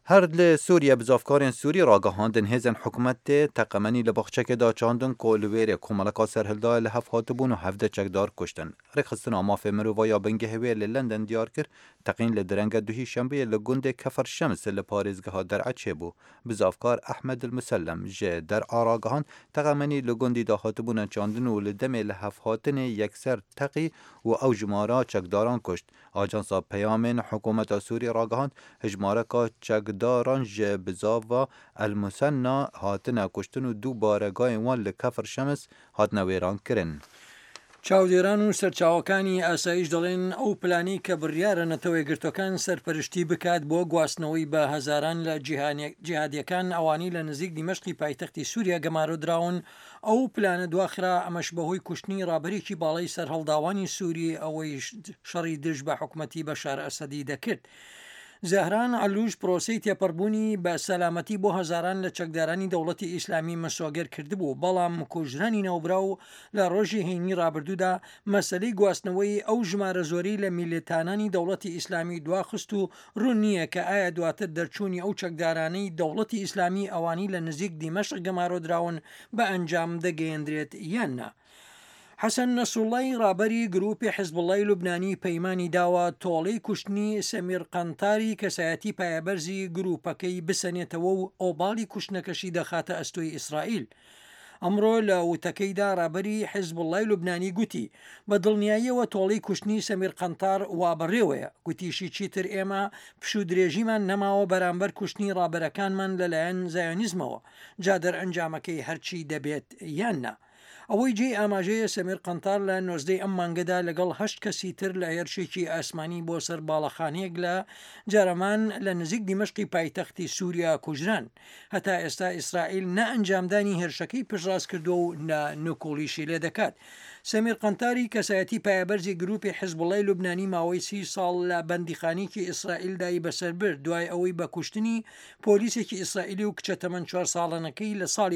هر ل سوریه بزافکارین سوری راگهاندن هزن حکومت تقمنی لبخچک دا چاندن کولویر کمالکا سرهلدا لحف هاتبون و هفده چکدار کشتن. رخصتن آماف مروفا یا بنگه هوی لندن دیار کر تقین لدرنگ دوهی شنبه لگند کفر شمس لپارزگه ها در عچه بو. بزافکار احمد المسلم جه در آراگهان تقمنی لگندی دا هاتبون چاندن و لدم لحف هاتن یکسر تقی و او جمارا چکداران کشت. آجانسا پیامین حکومت سوری راگهاند هجمارکا چکداران جه بزاوا المسنna هاتنا کشتن و دو بارگای وان لکفر شمس هاتنا ویران کرن. چاودێران و سەرچاوەکانی ئاسایش دەڵێن ئەو پلانی کە بڕیارە نەتەوەی گرتوەکان سەرپەرشتی بکات بۆ گواستنەوەی بە هەزاران لە جیهادیەکان ئەوانی لە نزیک دیمەشقی پایتەختی سووریا گەمارۆدراون ئەو پلانە دواخرا ئەمەش بەهۆی کوشتنی ڕابەرێکی باڵای سەر هەڵداوانی سووری ئەوەی شەڕی دژ بە حکوومەتی بەشار ئەسەدی دەکرد. زەهران علوش پرۆسەی تێپەڕبوونی بە سەلامەتی بۆ هەزاران لە چەکدارانی دەوڵەتی ئیسلامی مەسۆگەر کردبوو بەڵام کوژرانی نەوبراو لە ڕۆژی هەینی ڕابردوودا مەسەلەی گواستنەوەی ئەو ژمارە زۆری لە میلیتانانی دەوڵەتی ئیسلامی دواخست و ڕوون نییە کە ئایا دواتر دەرچوونی ئەو چەکدارانەی دەوڵەتی ئیسلامی ئەوانی لە نزیک دیمەشق گەمارۆدراون بە ئەنجام دەگەیەندرێت یاننا. حەسەن نەسوڵڵای ڕابەری گروپی حیزبوڵڵای لوبنانی پەیمانی داوە تۆڵەی کوشتنی سەمیر قەنتاری کەسایەتی پایەبەرزی گروپەکەی بسەنێتەوە و ئۆباڵی کوشتنەکەشی دەخاتە ئەستۆی ئیسرائیل. ئەمڕۆ لە وتەکەیدا ڕابەری حیزبوڵڵای لوبنانی گوتی بە دڵنیاییەوە تۆڵەی کوشتنی سەمیر قەنتار وابڕێوەیە گوتیشی چیتر ئێمە پشو درێژیمان نەماوە بەرامبەر کوشتنی ڕابەرەکانمان لەلایەن زایۆنیزمەوە جا دەرئەنجامەکەی هەرچی دەبێت یاننا. ئەوەی جێی ئاماژەیە سەمیر قەنتار لە 19 ئەم مانگەدا لەگەڵ 8 کەسی تر لە هێرشێکی ئاسمانی بۆ سەر باڵەخانەیەک لە جارەمان لە نزیک دیمەشقی پایتەختی سووریا کوژران. هەتا ئێستا ئیسرائیل نە ئەنجامدانی هێرشەکەی پشڕاست کردو و نوکۆلیشی لێ دەکات. سەمیر قەنتاری کەسایەتی پایەبەرزی گروپی حیزبوڵڵای لوبنانی ماوەی 30 ساڵ لە بەندیخانێکی ئیسرائیل دایی بەسەر برد دوای ئەوەی بە کوشتنی پۆلیسێکی ئیسرائیلی و کچە تەمەن 4 ساڵانەکەی لە ساڵی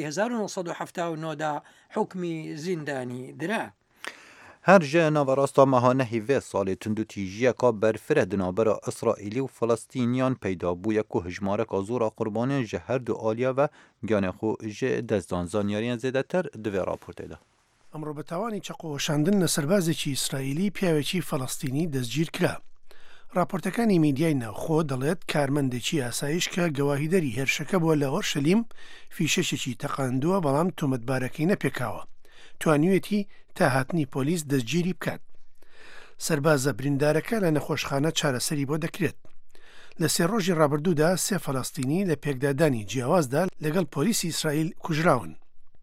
1979دا حکمی زیندانی درا. هر جه نواراستا ماهانه هیوه سال تندو تیجیه که برفره دنابرا اسرائیلی و فلسطینیان پیدا بویه که هجماره که زورا قربانیان جه هر دو آلیا و گیانه خو جه دزدان زانیاریان زیده تر دوی راپورته ده. ئەمڕۆ بەتاوانی چەقۆشاندن لە سەربازێکی ئیسرائیلی پیاوێکی فەڵەستینی دەستگیر کرا. راپۆرتەکانی میدیای ناوخۆ دەڵێت کارمەندێکی ئاسایش کە گەواهیدەری هێرشەکە بووە لە ئۆرشەلیم فیشەشێکی تەقاندووە بەڵام تۆمەتبارەکەی نەپێکاوە توانیوێتی تا هاتنی پۆلیس دەستگیری بکات. سەربازە بریندارەکە لە نەخۆشخانە چارەسەری بۆ دەکرێت. لە سێ ڕۆژی ڕابردوودا 3 فەڵەستینی لە پێکدادانی جیاوازدا لەگەڵ پۆلیسی ئیسرائیل کوژراون.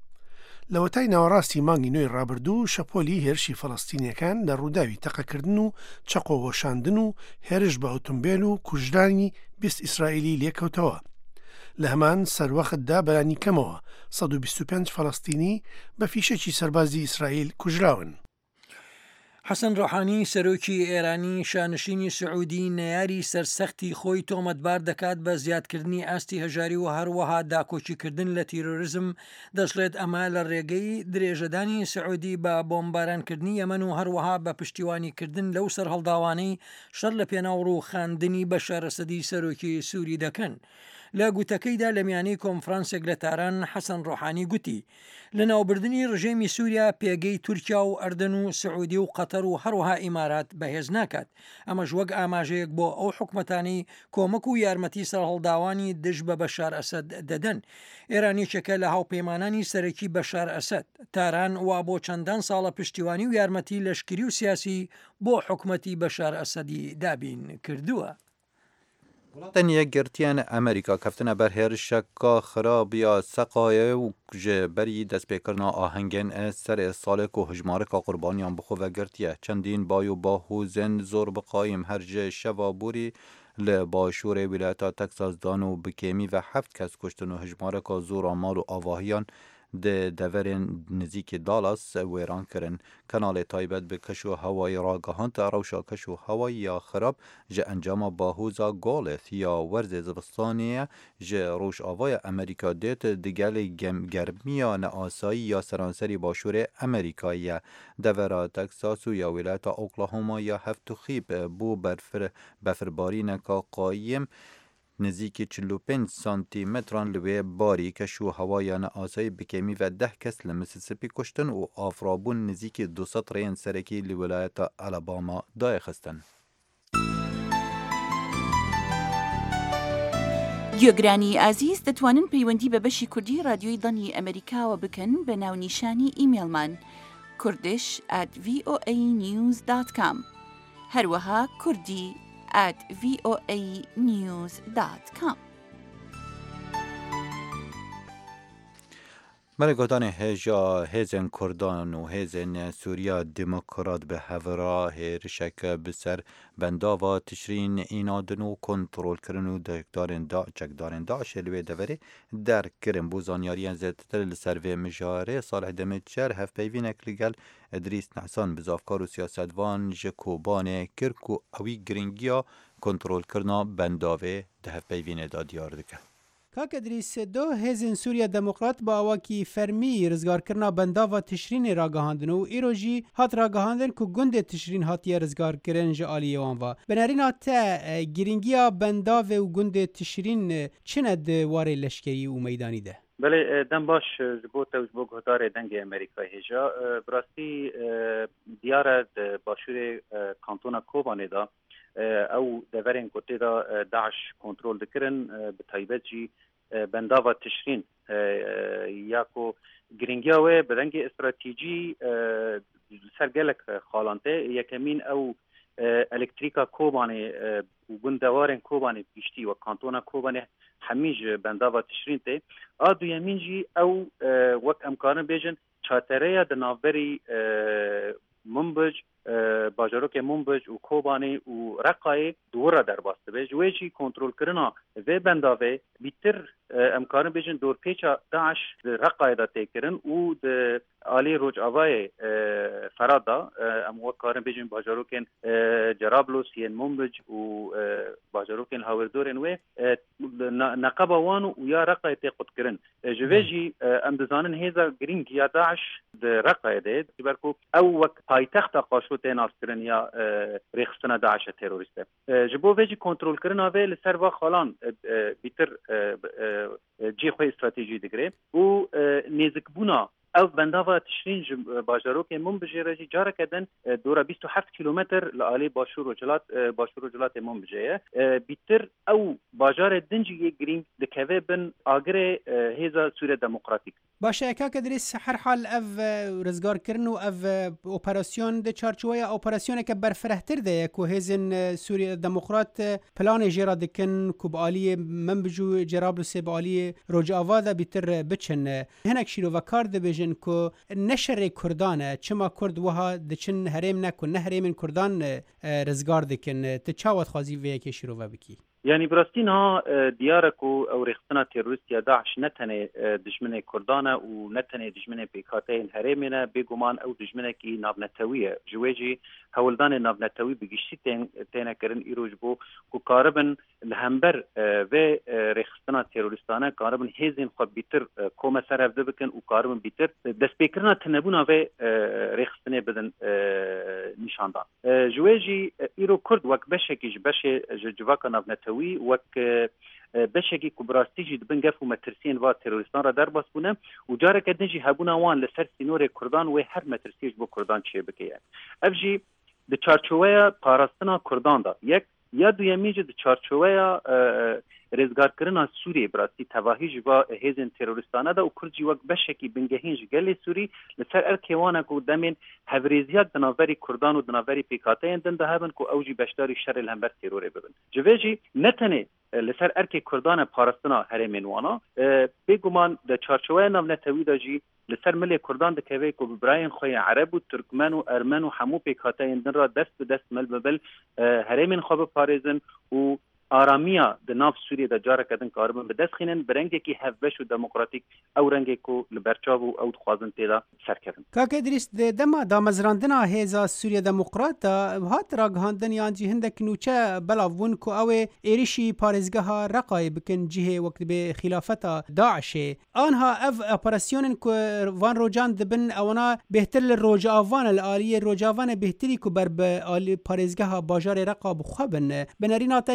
لە وەتای ناوەڕاستی مانگی نوێی ڕابردوو شەپۆلی هێرشی فەڵەستینیەکان لە ڕووداوی تەقەکردن و چەقۆوەشاندن و هێرش بە ئۆتۆمبیل و کوژرانی 20 ئیسرائیلی لێکەوتەوە. لە هەمان سەروەختدا بەرانی کەمەوە 125 فەڵەستینی بە فیشێکی سەربازی ئیسرائیل کوژراون. حەسەن ڕۆحانی سەرۆکی ئێرانی شانشینی سعودی نەیاری سەرسەختی خۆی تۆمەتبار دەکات بە زیادکردنی ئاستی هەژاری و هەروەها داکۆچیکردن لە تیرۆریزم دەشڵێت ئەمە لە ڕێگەی درێژەدانی سعودی بە بۆمبارانکردنی یەمەن و هەروەها بە پشتیوانیکردن لەو سەر هەڵداوانەی شەڕ لە پێناوڕوو خاندنی بەشار ئەسەدی سەرۆکی سووری دەکەن. لە گوتەکەیدا لە میانەی کۆنفرانسێک لە تاران حەسەن ڕۆحانی گوتی لە ناوبردننی ڕژێمی سووریا پێگەی تورکیا و ئەردن و سعودی و قەتەر و هەروەها ئیمارات بەهێز ناکات. ئەمەش وەک ئاماژەیەک بۆ ئەو حکومەتانی کۆمەک و یارمەتی سەر هەڵداوانی دژ بە بەشار ئەسەد دەدەن. ئێرانیچەکە لە هاوپەیمانانی سەرەکی بەشار ئەسەد تاران وا بۆ چەندان ساڵە پشتیوانی و یارمەتی لەشکری و سیاسی بۆ حکومەتی بەشار ئەسەدی دابین کردووە. ولاتن یک گرتیان امریکا کفتن بر هرشکا خراب یا سقایه و بری دست بکرنا آهنگن سر سال که هجماره که قربانیان بخو و گرتیه چندین بایو باهوزن زور بقایم هر جه شوابوری لباشور ولایت تکساس دانو بکیمی و 7 کس کشتن و هجماره که زور آمال و آواهیان ده دورن نزیک دالاس ویران کرن. کانال تایبت به کشو هوای راگهان تا روشا کشو هوای یا خراب جه انجام باهوزا گالث یا ورز زبستانیه جه روش آوای امریکا دیت دیگل گرمیا نآسایی یا سرانسری باشور امریکایی دورا تکساس یا ولایت اوکلاهوما یا هفت خیب بو بفرباری نکا قایم نزیکی 45 سانتی متران لوی باری کشو هوایان آسای بکمی و 10 کس لمسیسیپی کشتن و آفرابون نزیکی 200 رین سرکی لولایت آلاباما دای خستن. گوێگرانی ئازیز دەتوانن پەیوەندی بە بەشی کوردی رادیۆی دڵی ئەمریکاوە بکەن بە ناونیشانی ئیمێلمان kurdish@voanews.com هەروەها kurdi@voanews.com. مرگادان هجا هزن کردان و هزن سوریا دموکرات به هورا هرشک بسر بنداوا تشرین اینادن و کنترل کرن و چکدارن داعش الوی دوری در کرن بوزانیاریان زدتر لسروی مجاره صالح دمتشر هف پیوینک لگل ادریس نحسان بزافکار و سیاستوان جکوبان کرک و اوی گرنگیا کنترل کرنا بنداوه ده هف پیوینه دا دیار دکن. کاک ادریس دو هزن سوریا دموکرات با اواکی فرمی رزگار کرنا بنداوا تشرین راگهاندن و ایروژی هات راگهاندن که گند تشرین هاتی رزگار کرن جالی وانوا بنارین تا گرینگیا بنداو و گند تشرین چند واره لشکری و میدانی ده؟ بله دم باش جبوت و جبوت هدار دنگ امریکا هجا براستی دیار باشور کانتونا کوبانه دا او دورین کوتی دا داعش کنترل دکرن به تایبت جی بنداوا تشرین یاکو گرینگیا و بدنگ استراتیجی سرگلک خالانته یکمین او الکتریکا کوبانه و گندوارن کوبانه بیشتی و کانتونا کوبانه همیج بنداوا تشرین ته آدو یمین جی او وقت امکان بیجن چاتره دنابری منبج باجاروک منبج و کوبانی و رقای دورا در باسته بیج ویجی کنترل کرنا و بنداوه بیتر امکان بیجن دور پیچا داعش رقای دا تیکرن و آلی روج آوای فرادا امو کارن بیجن باجاروکن جرابلوس ین منبج و باجاروکن هاوردورن و نقبا وانو و یا رقای تیقود کرن جویجی امدزانن هیزا گرینگ یا داعش رقای ده برکو او وقت پایتخت قاشو تیناس کرن یا ریخستنا داعش تروریسته جبو ویجی کنترل کرن آوه لسر و خالان بیتر جی خوی استراتیجی دگره و نیزک بونا او بنداوا تشرین باجاروک منبجه جاره کدن دورا 27 کیلومتر لآلی باشور و جلات منبجه بیتر او باجار دنجی یک گرین دکوه بن آگر هیزا سوریه دموکراتیک باشه اکاک ادریس هر حال او رزگار کرن و او اپراسیون ده چارچوه اپراسیون که برفرهتر ده که هیزن سوریه دموکرات پلان جیرا دکن که بآلی منبجو جرابلوس بآلی روجاوا ده بیتر بچن هنک شیرو و کار ده بجن که نشر کردانه چما کرد وها دچن هریم نکن نه هریم کردان رزگار دکن تچاوت خوازی وی که شیرو و بکی يعني براستينها دياركو او ريختنا تيروريستيا داعش نتنه دجمنه كردانه ونتنه دجمنه بيكاتين هرمنا بيغمان او دجمنه كي نابنتويه جويجي هولدان نابنتوي بگشتي تينا كرن ايروجبو كو قاربن الهمبر و ريختنا تيروريستانه قاربن هيزين خود بيتر كوما سرف دبكن و قاربن بيتر دسبيكرنا تنبونا و ريختنه بدن نشاندان جويجي ايرو كرد وك بشكيج بشه جواكا نابنتوي وک بشکی کبراستیجی دبنگف و مترسین و تروریستان را در باس بونه و جاره که نجی هبونا وان لسر سینور کردان و هر مترسیج بو کردان چیه بکیه افجی ده چارچوه پاراستنا کردان دا یک یا دویمیجی ده چارچوه رزگار کرنا سوریه براستی تواهیج و هیزن تروریستانه دا و کرجی وک بشکی بنگهینج گلی سوری لسر ارکیوانه که دمین هفریزیات دناوری کردان و دناوری پیکاتین دن ده هبن که اوجی بشداری شر الهمبر تروره ببن جویجی نتنه لسر ارکی کردان پارستنا هرمین وانا بگمان ده چارچوه نام نتوی دا جی لسر ملی کردان ده کوی که ببراین خوی عرب و ترکمن و ارمن و همو پیکاتین دن را دست به دست مل ببل هرمین خواب پاریزن و آرامیا د ناف سوریه د جاره کدن کاربن به دست خینن برنگی کی هفبش و دموکراتیک او رنگی کو لبرچاو او خوازن تیدا سرکردن کاک ادریس دما دامزراندنا هیزا سوریه دموکرات هات راگهاندن یان جی هندک نوچه بلاون کو او ایریشی پارزگاه رقای بکن جهه وقت به خلافت داعش آنها اف اپراسیون کو وان روجان دبن اونا بهتر للروج آوان الالی روج آوان بهتری کو بر به آلی پارزگاه باجار رقا بخوبن بنارینات چما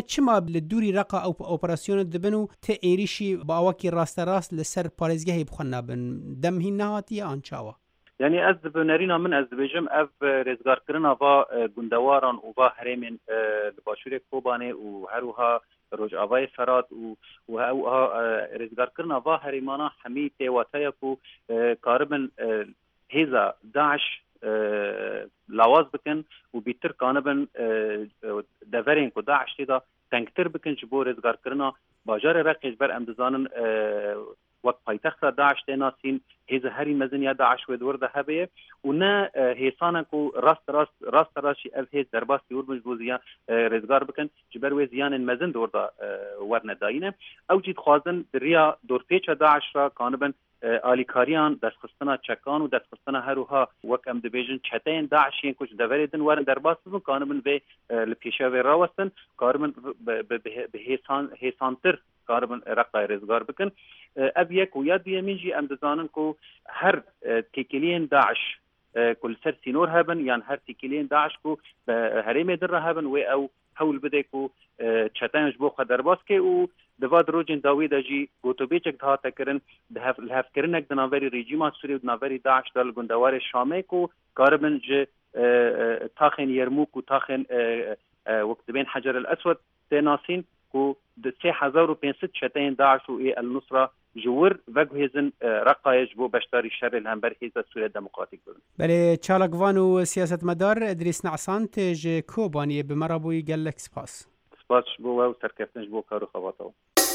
لە دووری ڕقا ئەو ئۆپەراسیۆنت دەبن و تە ئێریشی باوەکی ڕاستەڕاست لەسەر پارێزگەهی بخۆن نابن دەمهین نهاتی ئان چاوە يعني از بنرينا من از بيجم اف رزگار کرنا با گندواران و با هرمن باشور کوبانه و هروها روج آوای فرات و ها رزگار کرنا با هرمانا همی تیواتای کو کاربن هیزا داعش لواز بکن و بیتر کانبن دورین کو داعش تیدا تنگتر بکن جبو رزگار کرنا باجار رقیج بر امدزانن وقت پایتخت داعش تناسین هیز هری مزنیا داعش و دور ده هبه و نه هیسانا کو راست راشی اف هیز درباس یور مجبوزیا رزگار بکن جبر و زیان مزن دور ده ورنه داینه او جید خوازن دریا دور پیچ داعش را کانبن آلیکاریان دستخستنا چکان و دستخستنا هروها وک ام دبیجن چتین داعشین کچ دوریدن ورن درباس بکن کانبن به لپیشه و راوستن کاربن به هیسانتر کاربن رقای رزگار بکن اب یک و یاد بیمینجی ام دزانن کو هر تکیلین داعش کل سر سینور هبن یان هر تکیلین داعش کو هریم در هبن و او حول بده کو چتنج بو خدر باس که او دواد روجن داوی دجی گوتوبیچک ها تکرن ده کرنک دناوری رژیم سوری و دناوری داعش دال گندوار شامه کو کاربن ج تاخن یرموک و تاخن وقت بین حجر الاسود تناسین کو 3500 شتين داعش والنصرة جور وجهزن رقايج بو بشتاري الشر الهمبر هيزا سوريا الديمقراطيك بلن بله چالکوان و سیاست مدار ادریس نعسان تج کوبانی بمرابوی گلک سپاس بو و سرکفتنج بو کارو خواطاو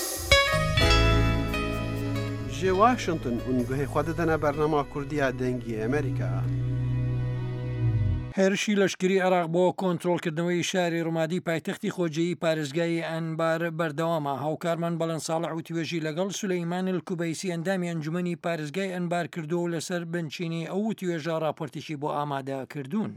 جي واشنطن ونگوهی خوددنا برنامه کردی دنگی امریکا هێرشی لەشکری عێراق بۆ کۆنتڕۆڵکردنەوەی شاری ڕوومادی پایتەختی خۆجێیی پارێزگای ئەنبار بەردەوامە. هاوکارمان بەڵەن ساڵح و توێژی لەگەڵ سولەیمان الکوبەیسی ئەندامی ئەنجومەنی پارێزگای ئەنبار کردو و لەسەر بنچینی ئەو توێژە راپۆرتێکی بۆ ئامادە کردوون.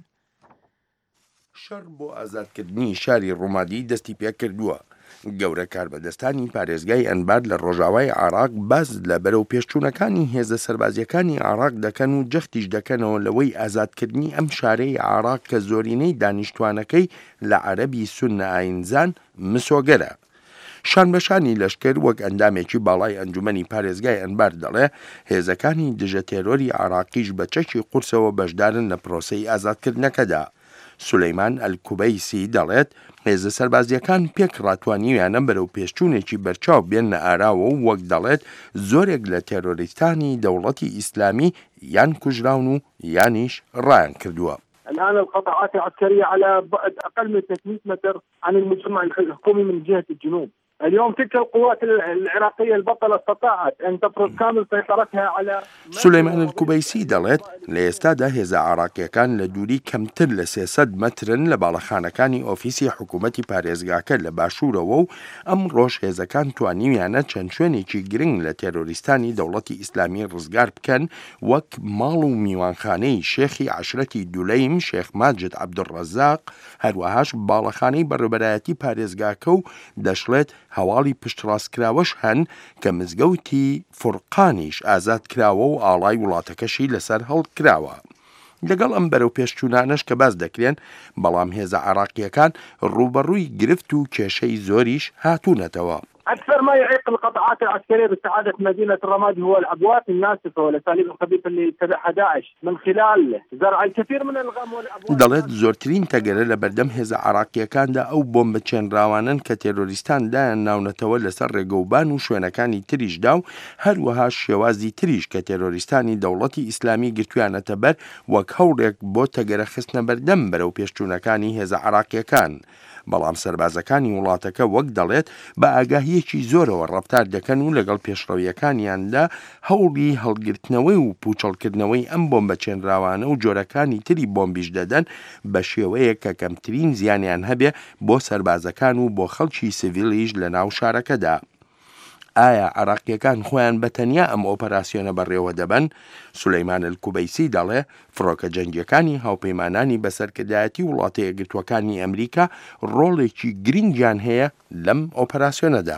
شەڕ بۆ ئازادکردنی شاری ڕوومادی دەستی پێ کردووە. گەورە کاربەدەستانی پارێزگای ئەنبار لە ڕۆژاوای عێراق باز لە بەرەو پێشچوونەکانی هێزە سەربازیەکانی عێراق دەکەن و جەختیش دەکەنەوە لەوەی ئازادکردنی ئەم شارەی عێراق کە زۆرینەی دانیشتوانەکەی لە عەرەبی سونە ئاینزان مسۆگەرە. شانبەشانی لەشکر وەک ئەندامێکی باڵای ئەنجومەنی پارێزگای ئەنبار دەڵێ هێزەکانی دژە تێرۆری عێراقیش بە چەکی قورسەوە بەشدارن لە پرۆسەی ئازادکردنەکەدا. سولەیمان ئەلکوبەیسی دەڵێت هێزە سەربازیەکان پێک ڕاتوانیویانە بەرەو پێشچوونێکی بەرچاو بێنە ئاراوە و وەک دەڵێت زۆرێک لە تێرۆریستانی دەوڵەتی ئیسلامی یان کوژراون و یانیش ڕایان کردووە. الآن القطاعات العسكرية على بعد أقل من 300 متر عن المجتمع الحكومي من جهة الجنوب. اليوم تلك القوات العراقية البطلة استطاعت أن تفرض كامل سيطرتها على سولەیمان الکوبەیسی دەڵێت لە ئێستادا هێزە عێراقیەکان لە دووری کەمتر لە 300 مترن لە باڵەخانەکانی ئۆفیسی حکوومەتی پارێزگاکە لە باشوورەوە و ئەم ڕۆژ هێزەکان توانیویانە چەند شوێنێکی گرنگ لە تێرۆریستانی دەوڵەتی ئیسلامی ڕزگار بکەن وەک ماڵ و میوانخانەی شێخی عەشرەتی دوولەیم شێخ ماجد عەبدوڕەزاق هەروەهاش باڵەخانەی بەڕێوەبەرایەتی پارێزگاکە و دەشڵێت هەواڵی پشتڕاستکراوەش هەن کە مزگەوتی فورقانیش ئازاد کراوە و ئاڵای وڵاتەکەشی لەسەر هەڵکراوە. لەگەڵ ئەم بەرەو پێشچوونانش کە باز دەکرێن بەڵام هێزە عێراقیەکان ڕوبەڕووی گرفت و کێشەی زۆریش هاتوونەتەوە. أكثر ما يعيق القطاعات العسكرية باستعادة مدينة الرمادي هو الأبواب الناسفة والأساليب الخبيثة اللي اتبعها داعش من خلال زرع الكثير من الغام والأبواب. دەڵێت زۆرترین تەگەرە لە بەردەم هێزە عێراقیەکاندا ئەو بۆمبە چێنراوانن کە تێرۆریستان دایان ناونەتەوە لەسەر ڕێگەوبان و شوێنەکانی تریشدا و هەروەها شێوازی تریش کە تێرۆریستانی دەوڵەتی ئیسلامی گرتویانەتە بەر وەک هەوڵێک بۆ تەگەرە خستنە بەردەم بەرەو پێشچوونەکانی هێزە عێراقیەکان. بەڵام سەربازەکانی وڵاتەکە وەک دەڵێت بە ئاگاهیەکی زۆرەوە ڕەفتار دەکەن و لەگەڵ پێشڕەویەکانیاندا هەوڵی هەڵگرتنەوەی و پوچەڵکردنەوەی ئەم بۆمبە چێنراوانە و جۆرەکانی تری بۆمبیش دەدەن بە شێوەیە کە کەمترین زیانیان هەبێ بۆ سەربازەکان و بۆ خەڵکی سڤیلیش لە ناو شارەکەدا. ئایا عێراقیەکان خۆیان بەتەنیا ئەم ئۆپەراسیۆنە بەڕێوە دەبن؟ سولەیمان الکوبەیسی دەڵێ فڕۆکە جەنگیەکانی هاوپەیمانانی بەسەرکردایەتی وڵاتە یەکگرتووەکانی ئەمریکا ڕۆڵێکی گرنگیان هەیە لەم ئۆپەراسیۆنەدا.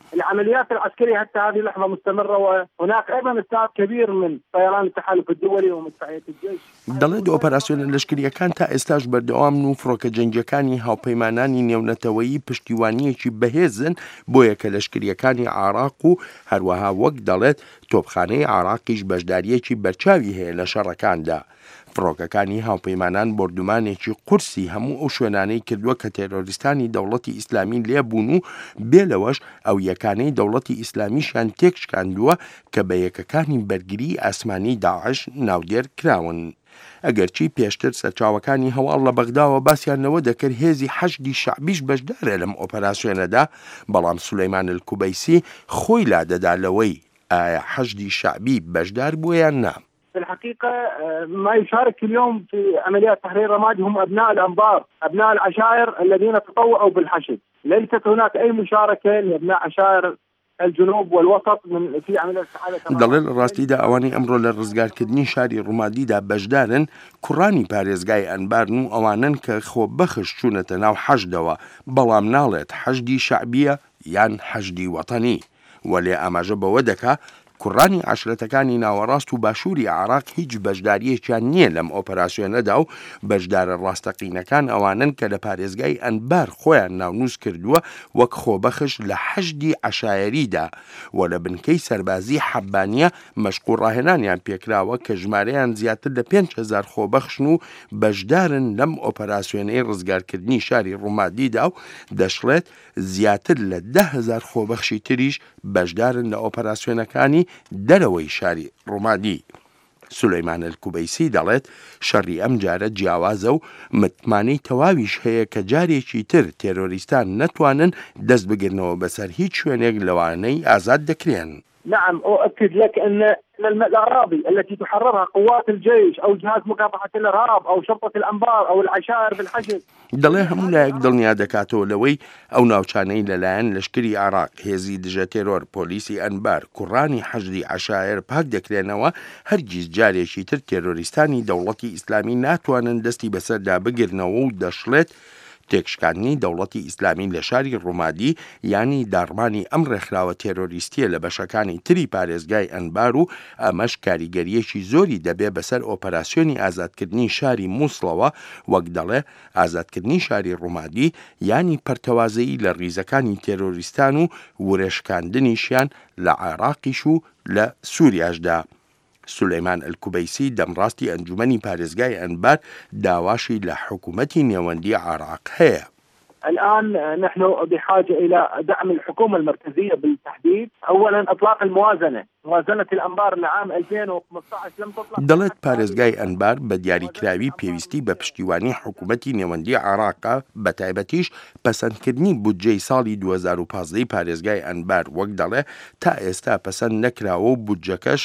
العمليات العسكرية حتى هذه اللحظة مستمرة، وهناك أيضا استعداد كبير من طيران التحالف الدولي ومدفعية الجيش. دەڵێت ئۆپەراسیۆنە لەشکریەکان تا ئێستاش بەردەوام و فڕۆکە جەنگیەکانی هاوپەیمانانی نێونەتەوەیی پشتیوانیەکی بەهێزن بۆ یەکە لەشکریەکانی عێراق و هەروەها وەک دەڵێت تۆپخانەی عێراقیش بەشداریەکی بەرچاوی هەیە لە شەڕەکاندا. فڕۆکەکانی هاوپەیمانان بردومانێکی قورسی هەموو ئەو شوێنانەی کردووە کە تێرۆریستانی دەوڵەتی ئیسلامی لێبوون و بێلەوەش ئەو یەکانەی دەوڵەتی ئیسلامیشیان تێکشکاندووە کە بە یەکەکانی بەرگری ئاسمانی داعش ناودێر کراون. ئەگەرچی پێشتر سەرچاوەکانی هەواڵ لە بەغداوە باسییانەوە دەکرد هێزی حەشدی شعبیش بەشدارە لەم ئۆپەراسیۆنەدا، بەڵام سولەیمان الکوبەیسی خۆی لادەدا لەوەی ئایا حەشدی شعبی بەشدار بووە یان نا. في الحقيقة ما يشارك اليوم في عمليات تحرير رمادي هم أبناء الأنبار، أبناء العشائر الذين تطوعوا بالحشد. ليست هناك أي مشاركة لأبناء عشائر الجنوب والوسط من في عمليات استحالة. دەڵێن ڕاستیدا ئەوانەی ئەمڕۆ لە ڕزگارکردنی شاری ڕوومادیدا بەشدارن کوڕانی پارێزگای ئەنبارن و ئەوانن کە خۆبەخش چوونەتە ناو حەشدەوە، بەڵام ناڵێت حەشدی شعبیە یان حەشدی وەتەنی. وەلێ ئاماژە بەوە دەکا کوڕانی عشرەتەکانی ناوەڕاست و باشووری عێراق هیچ بەشداریەکیان نییە لەم ئۆپەراسیۆنەدا و بەشدارە ڕاستەقینەکان ئەوانن کە لە پارێزگای ئەنبار خۆیان ناونووس کردووە وەک خۆبەخش لە حەشدی عەشایەریدا و لە بنکەی سەربازی حەبانیە مەشقوو ڕاهێنانیان پێکراوە کە ژمارەیان زیاتر لە 5,000 خۆبەخشن و بەشدارن لەم ئۆپەراسیۆنەی ڕزگارکردنی شاری ڕوومادیدا و دەشڵێت زیاتر لە 10,000 خۆبەخشی تریش بەشدارن لە ئۆپەراسیۆنەکانی دەرەوەی شاری ڕوومادی. سولەیمان الکوبەیسی دەڵێت شەڕی ئەم جارە جیاوازە و متمانەی تەواویش هەیە کە جارێکی تر تێرۆریستان نەتوانن دەست بگرنەوە بەسەر هیچ شوێنێک لەوانەی ئازاد دەکرێن. نعم، أؤكد لك أن الأراضي التي تحررها قوات الجيش أو جهاز مكافحة الإرهاب أو شرطة الأنبار أو العشائر بالحشد. دەڵێ هەموو لایەک دڵنیا دەکاتەوە لەوەی ئەو ناوچانەی لەلایەن لەشکری عێراق، هێزی دژە تێرۆر، پۆلیسی ئەنبار، کوڕانی حەشدی عەشایر پاک دەکرێنەوە، هەرگیز جارێکی تر تێرۆریستانی دەوڵەتی ئیسلامی ناتوانن دەستی بەسەردا بگرنەوە و دەشڵێت تێکشکاندنی دەوڵەتی ئیسلامی لە شاری ڕوومادی ینی داڕمانی ئەم ڕێکخراوە تێرۆریستیە لە بەشەکانی تری پارێزگای ئەنبار و ئەمەش کاریگەریەکی زۆری دەبێ بەسەر ئۆپەراسیۆنی ئازادکردنی شاری مووسڵەوە، وەک دەڵێ ئازادکردنی شاری ڕوومادی ینی پەرتەوازەیی لە ڕیزەکانی تێرۆریستان و وورێشکاندنیشیان لە عێراقیش و لە سووریاشدا. سولەیمان الکوبەیسی دەمڕاستی ئەنجومەنی پارێزگای ئەنبار داواشی لە حکوومەتی نێوەندی عێراق هەیە. الآن نحن بحاجة إلى دعم الحكومة المركزية بالتحديد. أولا إطلاق موازنة الأنبار لعام 2015 لم تطلق. دەڵێت پارێزگای ئەنبار بە دیاریکراوی پێویستی بە پشتیوانی حکوومەتی نێوەندی عێراقا، بە تایبەتیش پەسەندکردنی بودجەی ساڵی 2015 پارێزگای ئەنبار وەک دەڵێ تا ئێستا پەسەند نەکراوە و بودجەکەش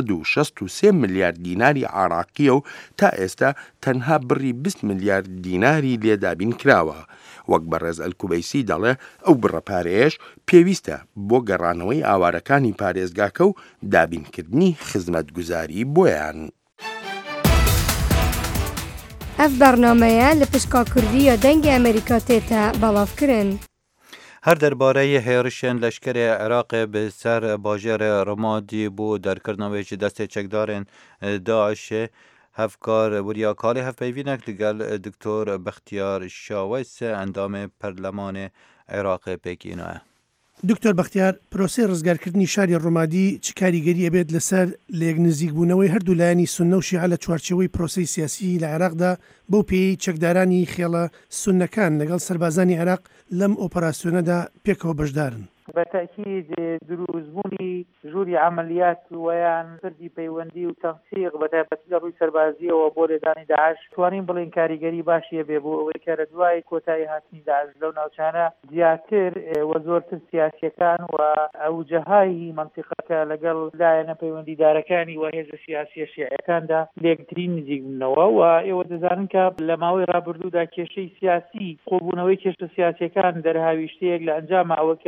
163 ملیارد دیناری عێراقیە و تا ئێستا تەنها بڕی 20 ملیارد دیناری لێدابین کراوە. وەک بەڕێز ئەلکوبەیسی دەڵێ ئەو بڕەپارەیەش پێویستە بۆ گەڕانەوەی ئاوارەکانی پارێزگاکە و دابینکردنی خزمەتگوزاری بۆیان. ئەف بەرنامەیە لە پشکا کوردیە دەنگی ئەمریکا تێتە بەڵاوکردن. هەر دەربارەی هێرشێن لەشکری عێراقê bi ser bajêrê Ramadî bû derkirinavê destê çekdarên Daişê hevkar wiriya kalê hevpeyvînek digel Diktor Bextiyar Şawesê endamê Perlemanê Iraqê pêkîne. دکتۆر بەختیار، پرۆسەی ڕزگارکردنی شاری ڕوومادی چ کاریگەریە بێت لەسەر لێک نزیکبوونەوەی هەردوو لایەنی سوننە و شیعە لە چوارچێوەی پرۆسەی سیاسی لە عێراقدا بۆ پێی چەکدارانی خێڵە سوننەکان لەگەڵ سەربازانی عێراق لەم ئۆپەراسیۆنەدا پێکەوە بەشدارن؟ بەتاکید دروستبوونی ژووری عملیات ویان سەردی پەیوەندی و تەنسیق بەتایبەتی لە ڕووی سەربازیەوە بۆ لێدانی داعش توانین بڵێن کاریگەری باشیە بێ بۆ ئەوەی کە لە دوای کۆتایی هاتنی داعش لەو ناوچانە زیاتر و زۆرتر سیاسیەکان و ئەو جەهای مەنتیقەکە لەگەڵ لایەنە پەیوەندیدارەکانی و هێزە سیاسیە شیعەکاندا لێکترین نزیک بوونەوە و ئێوە دەزانن کە لە ماوەی ڕابردوودا کێشەی سیاسی قوبوونەوەی کێشە سیاسیەکان دەرهاویشتەیەک لە ئەنجامە ئەوە کەوتەوە کە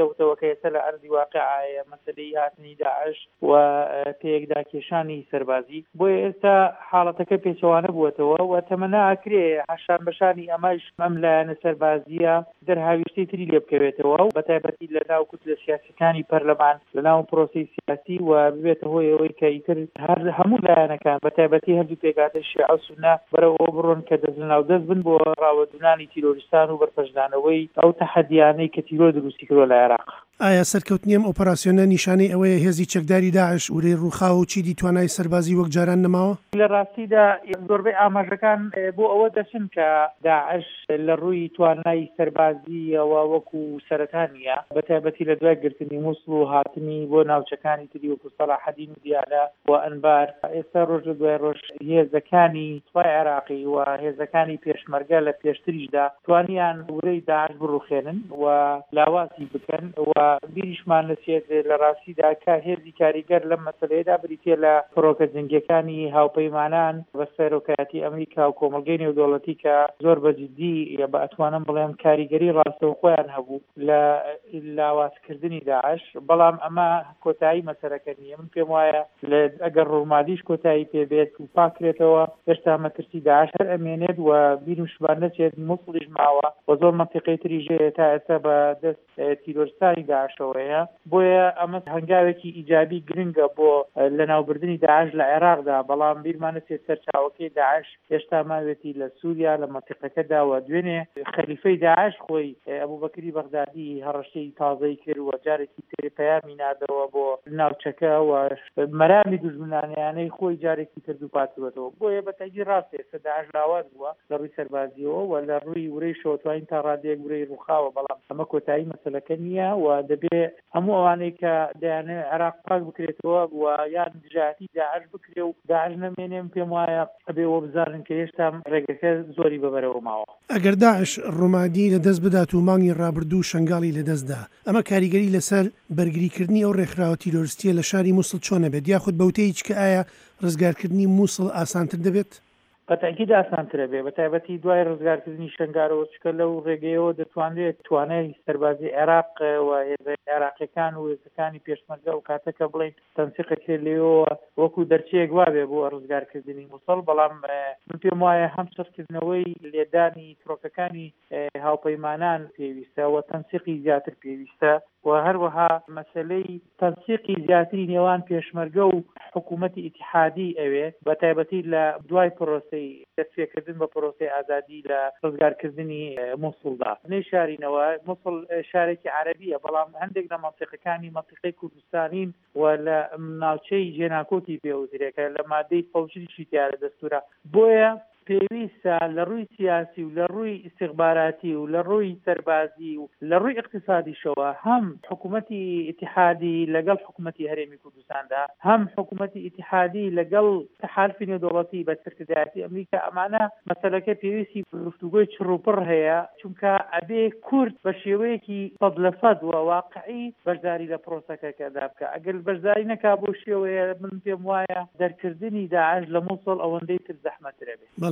کەسە لە ئەرزی واقعایە مەسلەی هاتنی داعش و پێیەکدا کێشانی سەربازی بۆیە ئێستا حاڵەتەکە پێچەوانە بووەتەوە و تەمەنا ئەکرێ هەشان بەشانی ئەمەش ئەم لایەنە سەربازیە دەرهاویشتەی تری لێ بکەوێتەوە و بەتایبەتی لە ناو کتلە سیاسەکانی پەرلەمان لە ناو پرۆسی سیاسی و ببێتە هۆی ئەوەی کە ئیتر هەموو لایەنەکان بەتایبەتی هەردوو پێکاتە شیعە و سونە بەرەوە بڕۆن کە دەست لەناو دەست بن بۆ ڕاوەدونانی تیرۆریستان و بەرپەشدانەوەی ئەو تەحەدیانەی کە تیرۆ دروستی کردووە لە عێراق. ئایا سەرکەوتنی ئەم ئۆپەراسیۆنە نیشانەی ئەوەیە هێزی چەکداری داعش وەرەی ڕووخاو و چیدی توانای سەربازی وەک جاران نەماوە؟ لە ڕاستیدا زۆربەی ئاماژەکان بۆ ئەوە دەچن کە داعش لە ڕووی توانای سەربازیەوە وەکو سەرەتانیە بەتایبەتی لە دوای گرتنی مووسڵ و هاتنی بۆ ناوچەکانی تری وەکو سەلاحەدین و دیالە و ئەنبار ئێستا ڕۆژ لە دوای ڕۆژ هێزەکانی توای عێراقی و هێزەکانی پێشمەرگە لە پێشتریشدا توانیان وەرەی داعش بڕوخێنن و لاواسی بکەن و بیریشمان لەسێت لە ڕاستیدا کە هێزی کاریگەر لەم مەسەلەیەدا بریتێ لە فڕۆکە جنگەکانی هاوپەیمانان بە سەرۆکایەتی ئەمریکا و کۆمەلگەی نێودەوڵەتی کە زۆر بەجددی بە ئەتوانم بڵێم کاریگەری ڕاستەوخۆیان هەبوو لە لاوازکردنی داعش بەڵام ئەمە کۆتایی مەسەرەکە نییە من پێم وایە ئەگەر ڕۆمادیش کۆتایی پێبێت و پاکرێتەوە هێشتا مەترسی داعش هەر ئەمێنێت و بیرمشبان نەچێت مووسڵیش ماوە و زۆر مەنتیقەی تریژەیە تا ئێستا بە دەست تیرۆریستانی داعشەوەیە بۆیە ئەمە هەنگاوێکی ئیجابی گرنگە بۆ لەناوبردننی داعش لە عێراقدا بەڵام بیرمانەچێت سەرچاوەکەی داعش هێشتا ماوێتی لە سووریا لە مەنتیقەکەدا و دوێنێ خەلیفەی داعش خۆی ئەبوبەکری بەغدادی هەڕەشەی تازەی کرد و جارێکی تری پەیامی نادەوە بۆ ناوچەکە و مەرامی دوژمنانیانەی خۆی جارێکی کرد و پاتوەتەوە بۆیە بەتەگی ڕاستێ کە داعش لاواز بووە لە ڕووی سەربازیەوە و لە ڕووی ورەی شۆتوین تا ڕادێک ورەی ڕووخاوە بەڵام ئەمە کۆتایی مەسەلەکە نییە و دەبێت هەموو ئەوانەی کە دەیانێت عێراق پاک بکرێتەوە و یان دژاتی داعش بکرێ و داعش نەمێنێم پێم وایە ئەبێەوە بزانن کە هێشتا ڕێگەکە زۆری بەبەرەوە ماوە. ئەگەر داعش ڕۆمادی لەدەست بدات و مانگی ڕابردوو شنگاڵی لەدەستدا ئەمە کاریگەری لەسەر بەرگریکردنی ئەو ڕێکخراوە تیرۆریستیە لە شاری مووسڵ چۆنە بێت یاخود بەوتەیەک کە ئایا ڕزگارکردنی مووسڵ ئاسانتر دەبێت؟ بەتاکید ئاسانترە بێ بەتایبەتی دوای ڕزگارکردنی شنگارەوە چکە لەو ڕێگەیەوە دەتوانرێت توانای سەربازی عێراق و عێراقیەکان و هێزەکانی پێشمەرگە و کاتەکە بڵێن تەنسیقەکێ لێەوە وەکو دەرچەیەک وابێ بۆ ڕزگارکردنی مووسڵ بەڵام من پێم وایە هەم سەرکردنەوەی لێدانی فڕۆکەکانی هاوپەیمانان پێویستە و تەنسیقی زیاتر پێویستە و هەروەها مەسلەی تەنسیقی زیاتری نێوان پێشمەرگە و حکوومەتی ئیتیحادی ئەوێ بەتایبەتی لە دوای پرۆسەی دەستپێکردن بە پرۆسەی ئازادی لە ڕزگارکردنی مووسڵدا نەیشارینەوە مووسڵ شارێکی عەرەبیە بەڵام هەندێک لە مەنتیقەکانی مەنتیقەی کوردستانین و لە ناوچەی جێناکۆتی پێوترێکە لە مادەی فەوجریشی دیارە دەستورە بۆیە پێویستە لە ڕووی سیاسی و لە ڕووی استیخباراتی و لە ڕووی سەربازی و لە ڕووی اقتصادیشەوە هەم حکوومەتی ئیتیحادی لەگەڵ حکوومەتی هەرێمی کوردستاندا هەم حکوومەتی ئیتیحادی لەگەڵ تەحالفی نێودەوڵەتی بە سەرکردایەتی ئەمریکا ئەمانە مەسەلەکە پێویستی گفتوگۆی چڕوپڕ هەیە چونکە ئەبێ کورد بە شێوەیەکی سەد لە سەد و واقعی بەشداری لە پرۆسەکەدا بکە ئەگەر بەشداری نەکا بۆ شێوەیە من پێم وایە دەرکردنی داعش لە مووسڵ ئەوەندەی تر زەحمەترە بێت.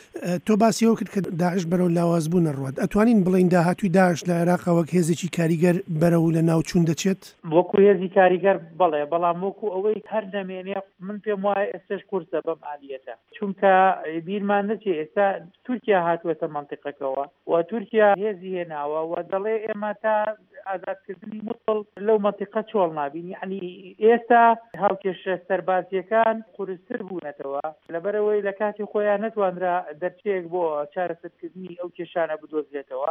تۆ باسیەوە کرد کە داعش بەرەو لاوازبوون نەڕوات ئەتوانین بڵین داهاتوی داعش لە عێراقا وەک هێزێکی کاریگەر بەرەو لە ناوچوون دەچێت وەکو هێزی کاریگەر بەڵێ بەڵام وەکو ئەوەی هەر نەمێنێ من پێم وایە ئێستش کورسە بەم ئالیەتە چونکە بیرمان نەچێ ئێستا تورکیا هاتووەتە مەنتیقەکەەوە و تورکیا هێزی هێناوە و دەڵێ ئێمە تا ئازادکردنی مووسڵ لەو مەنتیقە چۆڵ نابین یعنی ئێستا هاوکێشە سەربازیەکان قورستر بوونەتەوە لەبەرەوەی لە کاتی خۆیان نەتوانرا دەرچەیەک بۆ چارەسەرکردنی ئەو کێشانە بدۆزێتەوە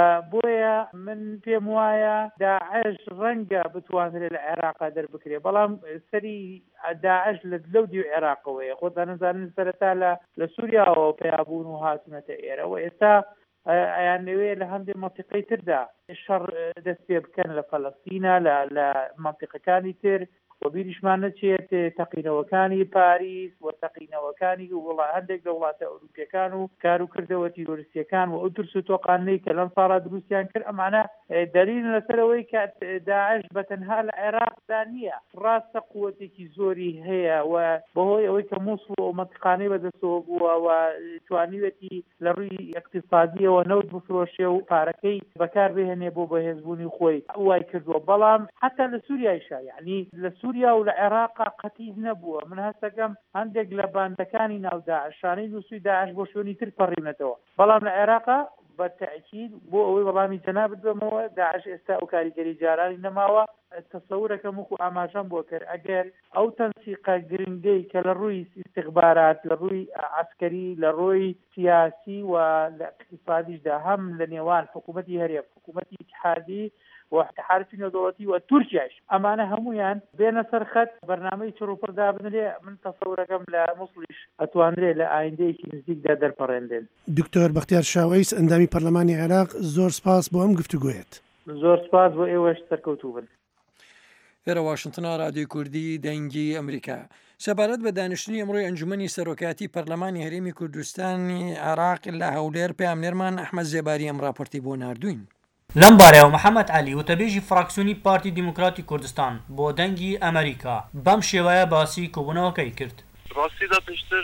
بۆیە من پێم وایە داعش ڕەنگە بتوانرێت لە عێراقا دەربکرێ بەڵام سەری داعش لەو دیو عێراقەوەیە خۆتان نەزانن سەرەتا لە سووریاوە پێیابوون و هاتونەتە ئێرەوە ئێستا ئەیان لەوێ لە هەندێک مەنتیقەی تردا شەڕ دەست پێ بکەن لە فەلەستینە لە مەنتیقەکانی تر و بیریشمان نەچێت تەقینەوەکانی پاریس و تەقینەوەکانی وڵا هەندێک لە وڵاتە ئەوروپیەکان و کاروکردەوە تیرۆریستیەکان و ئەو ترس و تۆقانەی کە لەم ساڵا دروستیان کرد ئەمانە دلیل لەسەرەوەی کە داعش بەتەنها لە عێراقدا نییە، ڕاستە قووەتێکی زۆری هەیە و بەهۆی ئەوەی کە مووسڵ و مەنتیقانەی بەدەستەوە بووە و توانیوێتی لە ڕووی اقتصادیەوە نەوت بفرۆشێ و پارەکەی بەکار بهێنێ بۆ بەهێزبوونی خۆی وای کردووە. بەڵام حتا لە سووریایشا یعنی لە سووریا و لە عێراقا قەتیع نەبووە. من هەستەکەم هەندێک لە باندەکانی ناو داعشانەی نووسوی داعش بۆ شوێنی تر پەڕیونەتەوە، بەڵام لە عێراقا بەتەئکید بۆ ئەوەی وەڵامی جەناب بدەمەوە داعش ئێستا ئەو کاریگەری جارانی نەماوە. تەسەورەکەم وەکو ئاماژەم بۆ کرد ئەگەر ئەو تەنسیقە گرنگەی کە لە ڕووی استخبارات لە ڕووی عسکەری لە ڕووی سیاسی و لە اقتصادیشدا هەم لە نێوان حکوومەتی هەرێم حکوومەتی اتحادی و حرفی نەدەوڵەتی و تورکیاش ئەمانە هەمویان بێنە سەر خەت بەرنامەی چڕوپڕدا بنرێ، من تەسەورەکەم لە مووسڵیش ئەتوانرێ لە ئایندەیەکی نزیکدا دەرپەڕێندێن. دکتۆر بەختیار شاوەیس ئەندامی پەرلەمانی عێراق زۆر سپاس بۆ ئەم گفتوگویت. زۆر سپاس بۆ ئێوەش سەرکەوتوو بن. ئێرە واشنگتنە رادیۆی کوردی دەنگی ئەمریکا. سەبارەت بە دانیشتنی ئەمڕۆی ئەنجومەنی سەرۆکاتی پەرلەمانی هەرێمی کوردستانی عێراق لە هەولێر پامنێرمان ئەحمەد زێباری ئەم راپۆرتی بۆ ناردوین. لەم بارەیەوە محەممەد عەلی وتەبێژی فراکسیۆنی پارتی دیموکراتی کوردستان بۆ دەنگی ئەمریکا بەم شێوەیە باسی کۆبوونەوەکەی کرد. ڕاستیدا پشتر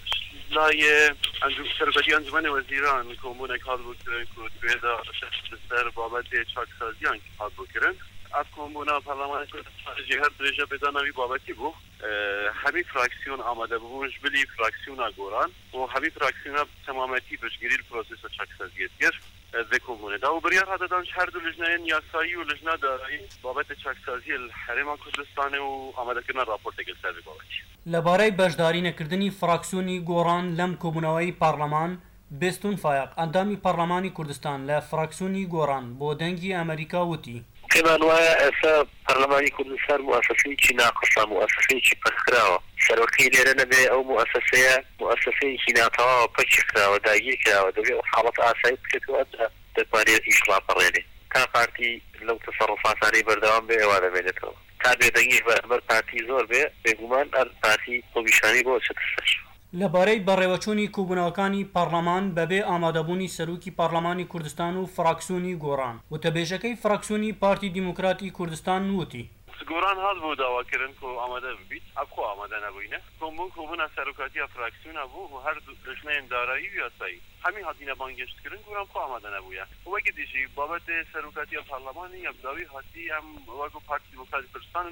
لایە سەربەتی ئەنجومەنی وەزیران کۆمبوونێک هەڵبووکردن و توێدا لەسەر بابەتی چاکسازیان هەڵبووکردن. ئەف کۆمبوونە پەرلەمانی کوردستان هەر درێژە بێداناوی بابەتی بوو. هەمی فراکسیۆن ئامادە بوون ژبلی فراکسیۆنا گۆران و هەمی فراکسیۆنا تەمامەتی پشتگیری پرۆسێسە چاکسازیەت کرد. ذکومونه و بریار هدادانش هر دو لجنه یاسایی و لجنه دارایی بابت چاکسازی الحرم کردستان و آماده کردن راپورت گلسری بابتی. لەبارەی بەشداری نەکردنی فراکسیۆنی گۆڕان لەم کۆبوونەوەی پارلەمان بێستون فایق ئەندامی پەرلەمانی کوردستان لە فراکسیۆنی گۆڕان بۆ دەنگی ئەمریکا وتی پێمان وایە ئێستا پەرلەمانی کوردستان موسسەیەکی ناقصە موسسەیەکی پەسکراوە سەرۆکی لێرە نەبێ ئەو موسسەیە موسسەیەکی ناتەواوە پەکی کراوە داگیر کراوە دەبێ حاڵەت ئاسایی بکرێتەوە دەتوانێت ئیشڵا پەڕێنێ تا پارتی لەو تەسەڕوفاتانەی بەردەوام بێ ئێوە دەمێنێتەوە تا بێدەنگیش بەرامبەر پارتی زۆر بێ بێگومان ئەر پارتی خۆبیشانی بۆ چەتەسەر. لەبارەی بەڕێوەچوونی کۆبوونەوەکانی پەرلەمان بەبێ ئامادەبوونی سەرۆکی پەرلەمانی کوردستان و فراکسیۆنی گۆڕان وتەبێژەکەی فراکسیۆنی پارتی دیموکراتی کوردستان وتی گۆڕان هەڵ بۆ داواکردن کۆ ئامادە ببیت ئەخۆ ئامادە نەبووینە کۆبوونە سەرۆکاتی فراکسیۆنا بوو و هەر لەژنەیەن دارایی و یاسایی هەمی هاتینە بانگەشتکردن گۆڕان خۆ ئامادە نەبوویە وەگە دیژی بابەت سەرۆکاتی پەرلەمانی ئەبداوی هاتی ئەم وەکو پارتی دیموکراتی کوردستان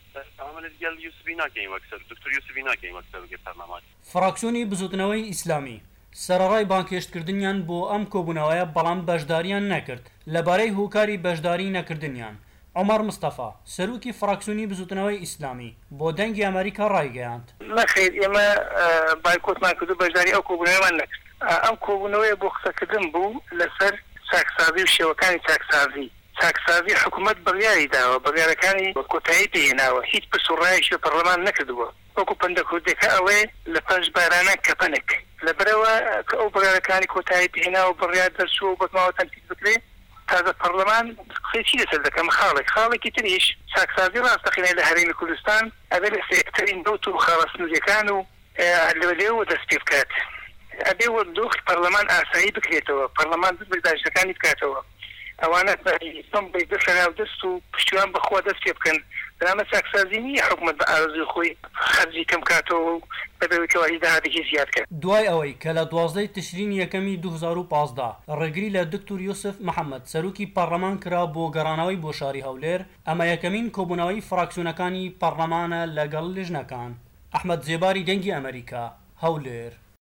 عمل دیال یوسفی ناکەین وەکسەر دکتۆر یوسفی ناکەین وەکسەر پەرلەمان. فراکسیۆنی بزوتنەوەی ئیسلامی سەرەڕای بانگەشتکردنیان بۆ ئەم کۆبوونەوەیە بەڵام بەشداریان نەکرد لەبارەی هۆکاری بەشداری نەکردنیان. عمر مستەفا سەرۆکی فراکسیۆنی بزوتنەوەی ئیسلامی بۆ دەنگی ئەمریکا ڕایگەیاند. نەخێر ئێمە بایکۆتمان کردو بەشداری ئەو کۆبوونەوەیمان نەکرد. ئەم کۆبوونەوەیە بۆ قسەکردن بوو لەسەر چاکسازی و شێوەکانی چاکسازی. چاکسازی حکوومەت بڕیاری داوە بڕیارەکانی کۆتایی پێهێناوە هیچ پرسوڕایشی پەرلەمان نەکردووە وەکو پەندەکردەکە ئەوەی لە پەنج بارانە کەپەنێک لەبەرەوە کە ئەو بڕیارەکانی کۆتایی پێهێناوە بڕیار دەرچووە و بەتماوە تەنفیذ بکرێت تازە پەرلەمان قسەی لەسەر دەکەم خاڵێکی تریش چاکسازی ڕاستەقینەی لە هەرێمی کوردستان ئەبێ لە سێکتەرین دەوت و خاڵەسنووریەکان و لەوێەوە دەست پێ بکات ئەبێ وەردۆخی پەرلەمان ئاسایی بکرێتەوە پەرلەمان بەرداشتەکانی بکاتەوە ئەوانە ئیسلام بەیدەسە ناو دەست و پشتیوان بەخوا دەست پێ بکەن بەنامە چاکسازی نییە حکوومەت بە ئارزوی خۆی خەرجی کەم کاتەوە و بەبێتەوە داهاتێکی زیاد کرد. دوای ئەوەی کە لە 12 تشرین یەکەمی 2015 ڕێگری لە دکتۆر یوسف محەممەد سەرۆکی پەرلەمان کرا بۆ گەڕانەوەی بۆ شاری هەولێر ئەمە یەکەمین کۆبوونەوەی فراکسیۆنەکانی پەرلەمانە لەگەڵ لژنەکان. ئەحمەد زێباری دەنگی ئەمریکا هەولێر.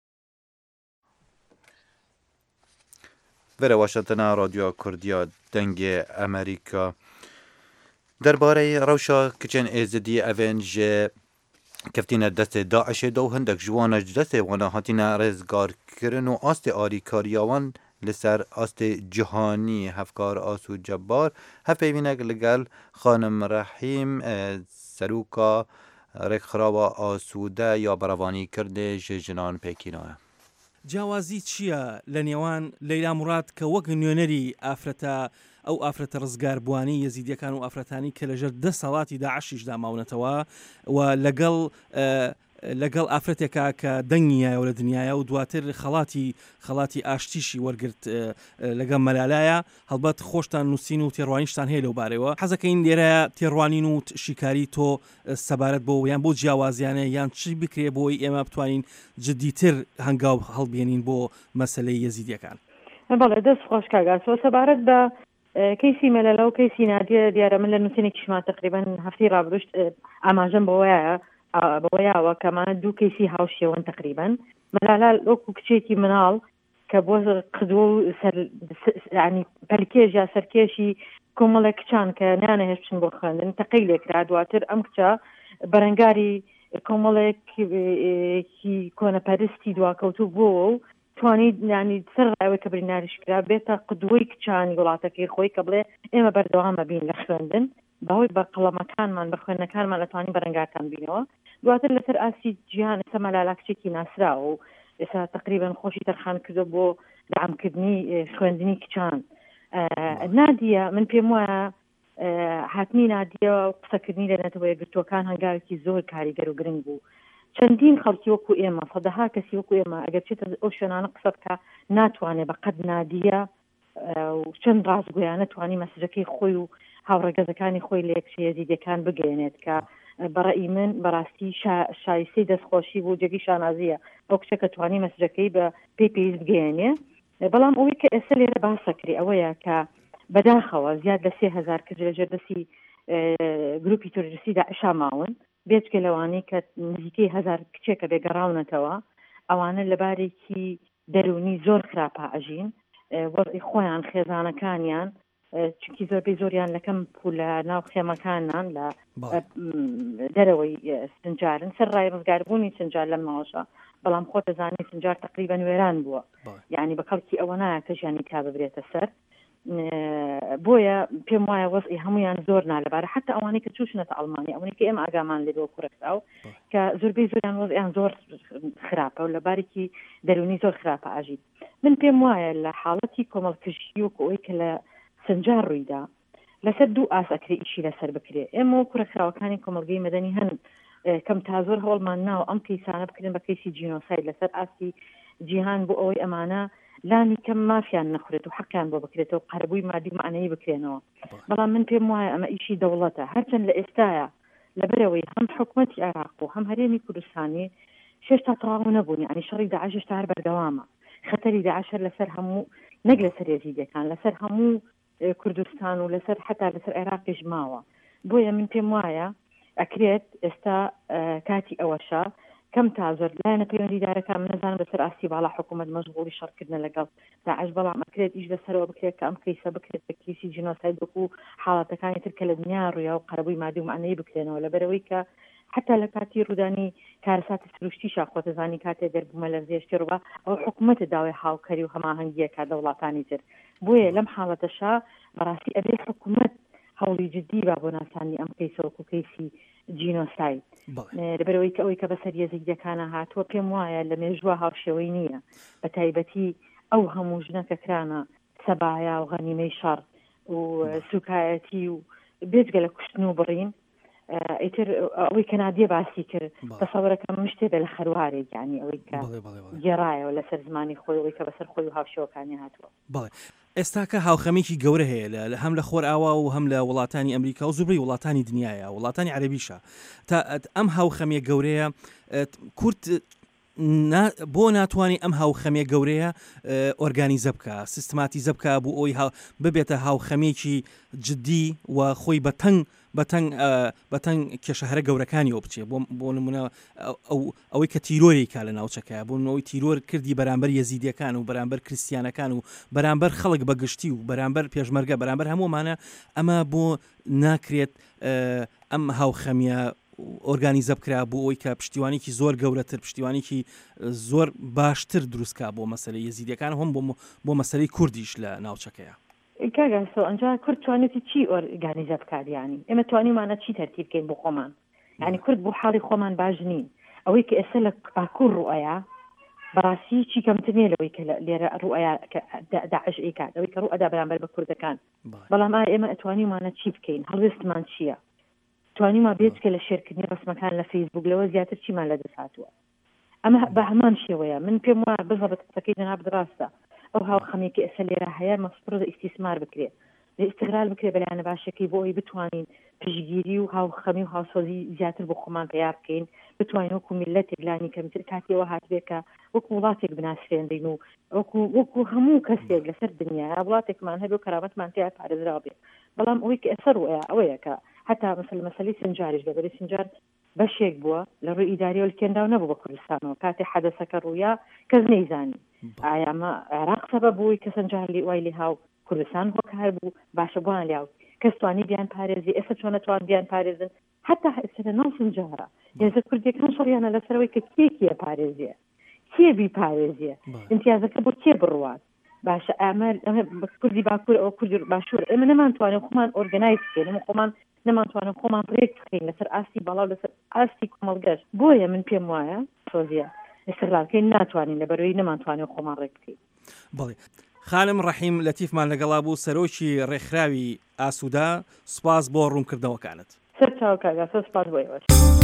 وەرە واشنگتنە رادیۆ کوردیا دەنگی ئەمریکا دەربارەی ڕەوشە کچێن ئێزدی ئەڤێن ژێ کەفتینە دەستێ داعشێدا و هەندێک ژوانە دەستێ وانە هاتینە ڕێزگارکردن و ئاستی ئاریکاریاوان لەسەر ئاستی جیهانی هەفکار ئاسو جەبار هەفپەیوینێک لەگەڵ خانم ڕەحیم سەرۆکا ڕێکخراوە ئاسوودە یا بەڕەوانی کردێ ژێ ژنان پێکینەوە. جیاوازی چییە لە نێوان لەیلا موراد کە وەک نوێنەری ئافرەتە ئەو ئافرەتە ڕزگاربوانی یەزیدیەکان و ئافرەتانی کە لەژێر 10 ساڵاتی داعشیشدا ماونەتەوە و لەگەڵ ئافرەتێکا کە دەنگیایە و لە دنیاە و دواتر خەڵاتی ئاشتیشی وەرگرت لەگەڵ مەلالایە هەڵبەت خۆشتان نووسین و تێڕوانیشتان هەیە لەو بارەوە حەزەکەین لێرە تێڕوانین و شیکاری تۆ سەبارەت بۆ یان بۆ جیاوازیانە یان چی بکرێ بۆی ئێمە بتوانین جدیتر هەنگاو هەڵبێنین بۆ مەسەلەی یەزیدیەکان. بەڵێ دەست خۆش کاگاسۆ سەبارەت بە کەیسی مەلەلە و کەیسی نادیە دیارە من لە نووسینێکیشمان تقریبا هەفتی ڕابردوشت ئاماژەم بەوەیەوە کەمانە 2 کەیسی هاوشێوەن تقریبا مەلالە وەکو کچێکی مناڵ کە بۆ قدوە و ینی پەرکێژ یا سەرکێشی کۆمەڵێک کچان کە نانەهێش بچن بۆ خوێندن تەقەی لێکرا دواتر ئەم کچە بەرەنگاری کۆمەڵێکی کۆنەپەرستی دواکەوتو بووە و توانیت ینی سەر ڕاوێ کە بریناریشکرا بێتە قدوەی کچانی وڵاتەکەی خۆی کە بڵێ ئێمە بەردەوامە بین لە خوێندن بەهۆی بە قەڵەمەکانمان بە خوێندنەکانمان ئەتوانین بەرەنگارتان بینەوە دواتر لەسەر ئاسی جیهان ئێستا مەلالە کچێکی ناسراوە و ئێستا تقریبا خۆشی تەرخان کردو بۆ دعمکردنی خوێندنی کچان. نادیە من پێم وایە هاتنی نادیە و قسەکردنی لە نەتەوە یەکگرتووەکان هەنگاوێکی زۆر کاریگەر و گرنگ بوو. چەندین خەڵکی وەکو ئێمە سەدەها کەسی وەکو ئێمە ئەگەر چێتە ئەو شوێنانە قسە بکە ناتوانێت بەقەد نادیە و چەند ڕاستگویانە توانی مەسجەکەی خۆی و هاوڕێگەزەکانی خۆی لە یەکشە یەزیدیەکان بگەێنێت کە بەڕێی من بەڕاستی شایستەی دەستخۆشی بوو جێگی شانازیە ئەو کچە کە توانی مەسجەکەی بە پێویست بگەێنێ بەڵام ئەوەی کە ئێستا لێرە باسەکری ئەوەیە کە بەداخەوە زیاد لە 3000 کرد لەژێر دەستی گروپی تۆریستی داعشا ماون بێچکە لەوانەی کە نزیکەی 1000 کچێکە بێگەڕاونەتەوە ئەوانە لەبارێکی دەرونی زۆر خراپە ئەژین وەڕی خۆیان خێزانەکانیان چونکی زۆربەی زۆریان لەکەم پولە ناو خێمەکانان لە دەرەوەی سنجارن سەر ڕای ڕزگاربوونی سنجار لەم ماوەشە بەڵام خۆ دەزانی سنجار تقریبا وێران بووە یعنی بە خەڵکی ئەوە نایە کە ژیانی تا ببرێتە سەر بۆیە پێم وایە وەزئی هەمویان زۆر نالەبارە حتا ئەوانەی کە چوشنەتە ئەڵمانی ئەوەی کە ئێمە ئاگامان لێەوە کوڕکراو کە زۆربەی زۆریان وەزیان زۆر خراپە و لەبارێکی دەرونی زۆر خراپە ئاژید من پێم وایە لە حاڵەتی کۆمەڵکشی و ئەوەی کە لە سنجار ڕوویدا لەسەر 2 ئاسەکری ئیشی لەسەر بکرێ ئێمە کوڕکراوەکانی کۆمەلگەی مەدەنی هەن کەم تا زۆر هەوڵمان ناو ئەم کەیسانە بکرێن بە کەیسی جینۆساید لەسەر ئاسی جیهان بۆ ئەوەی ئەمانە لانی کەم مافیان نەخورێت و حەقیان بۆ بکرێتەوە قەربووی مادی معنەیە بکرێنەوە بەڵام من پێم وایە ئەمە ئیشی دەوڵەتە هەرچەند لە ئێستاە لەبەرەوەی هەم حکوومەتی عێراق و هەم هەرێمی کوردستانی شێشتا تەواو نەبوون یعنی شەڕی داعش هێشتا هەر بەردەوامە خەتەری داعش لەسەر هەموو نەک لەسەر یەزیدیەکان لەسەر هەموو کوردستان و لەسەر حتا لەسەر عێراقیش ماوە بۆیە من پێم وایە ئەکرێت ئێستا کاتی ئەوەشە کەم تا زۆر لایەنە پەیوەندیدارەکان من نەزانم بەسەر ئاستی باڵا حکوومەت مەشغوڵی شەڕکردن لەگەڵ داعش بەڵام ئەکرێت ئیش لەسەرەوە بکرێت کە ئەم کەیسە بکرێت بە کیسی جینۆساید وەکو حاڵەتەکانی تر کە لە دنیا ڕوویا و قەرەبووی مادی و معنەیە بکرێنەوە لەبەرەوەی کە حتا لە کاتی ڕوودانی کارەساتی سروشتیشا خۆتەزانی کاتێک دەربوومە لە زێشتی ڕووبا ئەو حکوومەتە داوای هاوکەری و هەماهەنگیە کا دەوڵاتانی تر بۆیە لەم حاڵەتەشا بەڕاستی ئەبێ حکوومەت هەوڵی جدی با بۆ ناسانی ئەم کەیسە وەکو کەیسی جینۆساید لەبەرەوەی کە ئەوەی کە بەسەر یەزیدیەکانە هاتووە پێم وایە لە مێژووە هاوشێوەی نییە بە تایبەتی ئەو هەموو ژنەکە کرانە سەبایا و غەنیمەی شەڕ و سوکایەتی و بێجگە لە کوشتن و بڕین ئیتر ئەوەی کە نادیە باسی کرد تەسەوەرەکەم مشتێ بێ لە خەروارێک یعنی ئەوەی کە گێڕایەوە لەسەر زمانی خۆی ئەوەی کە بەسەر خۆی و هاوشێوەکانی هاتووە بەڵێ ئێستاکە هاوخەمێکی گەورە هەیە هەم لە خۆر ئاوا و هەم لە وڵاتانی ئەمریکا و زوبەی وڵاتانی دنیاە وڵاتانی عەرەبیشە تا ئەم هاوخەمیە گەورەیە کورد بۆ ناتوانانی ئەم هاوخەمیە گەورەیە ئۆرگانیزە بکە سیستماتیزە بکە بۆ ئەوی ببێتە هاوخەمێکی جدی و خۆی بەتەنگ کێشەهرە گەورەکانی ئەو بچێ بۆ نمونە ئەوەی کە تیرۆریکا لە ناوچەکە بۆنەوەی تیرۆر کردی بەرامبەر یەزیدیەکان و بەرامبەر کریسیانەکان و بەرامبەر خەڵک بەگشتی و بەرامبەر پێشمەرگە بەرامبەر هەمومانە ئەمە بۆ ناکرێت ئەم هاوخەمیە ئۆرگانیزە بکرا بۆ ئەوی کە پشتیوانێکی زۆر گەورەتر پشتیوانێکی زۆر باشتر دروستکە بۆ مەسەلەی یەزیدیەکان هەم بۆ مەسەلەی کوردیش لە ناوچەکەیە کاگەسۆ ئەنجا کورد توانێتی چی ئۆرگانیزە بکاریانی ئێمە توانیمانە چی تەرتیب بکەین بۆ خۆمان یعنی کورد بۆ حاڵی خۆمان باش نین ئەوەی کە ئێستا لە باکوور ڕوئەیە بەڕاستی چی کەمترێ لەوەی کە لێرە ڕوئەیە داعش ئەیکات ئەوەی کە ڕوئەدا بەرامبەر بە کوردەکان بەڵام ئێمە ئەتوانیمانە چی بکەین هەڵوێستمان چییە توانیمان بێت کە لە شێرکردنی ڕسمەکان لە فەیسبوک لەوە زیاتر چیمان لە دەست هاتووە ئەمە بە هەمان شێوەیە من پێم وایە بزە بە قسەکەی جەناب ڕاستە ئەو هاوخەمێکی ئەسەر لێرە هەیە مەسپڕ ئیستیسمار بکرێت لە ئیستیغلال بکرێت بەلایەنە باشەکەی بۆ ئەوی بتوانین پشگیری و هاوخەمی و هاوسۆزی زیاتر بۆ خۆمان پێیا بکەین بتوانین وەکو میلەتێک لانی کەمتر کاتیەوە هاتبێکە وەکو وڵاتێک بناسرێنبین و وەکو هەموو کەسێک لەسەر دنیا وڵاتێکمان هەبێ و کەرامەتمان تیا پارێزراوە بێت بەڵام ئەوەی کە ئەسەر ئەوەیە کە هەتا مەسەلەی سنجاریش دەبێت سنجار بەشێک بووە لە ڕووی ئیداری و لکێنداو نەبوو بە کوردستانەوە کاتێ حەدەسەکە ڕوویا کەس نەیزانی ئایا ئەمە عێراق سەبەب بووی کە سنجار وای لێ هاو کوردستان هۆکار بوو باشە بووان لیاو کەس توانی بیان پارێزی ئێستا چۆنە توان بیان پارێزن حتا ئێستا ناو سنجارە هێزە کوردیەکان شەڕیانە لەسەرەوەی کە کێکیە پارێزیە کێ بی پارێزیە امتیازەکە بۆ کێ بڕوات باشە ئەمە کوردی باکوور ئەوە کوردی باشوور ئێمە نەمانتوانین خۆمان ئۆرگەنایز بکەین خۆمان نەمانتوانین خۆمان پرێک بکەین لەسەر ئاستی بەڵاو لەسەر ئاستی کۆمەڵگەشت بۆیە من پێم وایە سۆزیە ئێستاڵکەی ناتوانین لەبەرەوەی نەمانتوانین خۆمان ڕێک بکەین بەڵێ خانم ڕەحیم لەتیفمان لەگەڵا بوو سەرۆکی ڕێکخراوی ئاسوودا سوپاس بۆ ڕوونکردنەوەکانت سەر چاوکاگا سوپاس بۆیەوە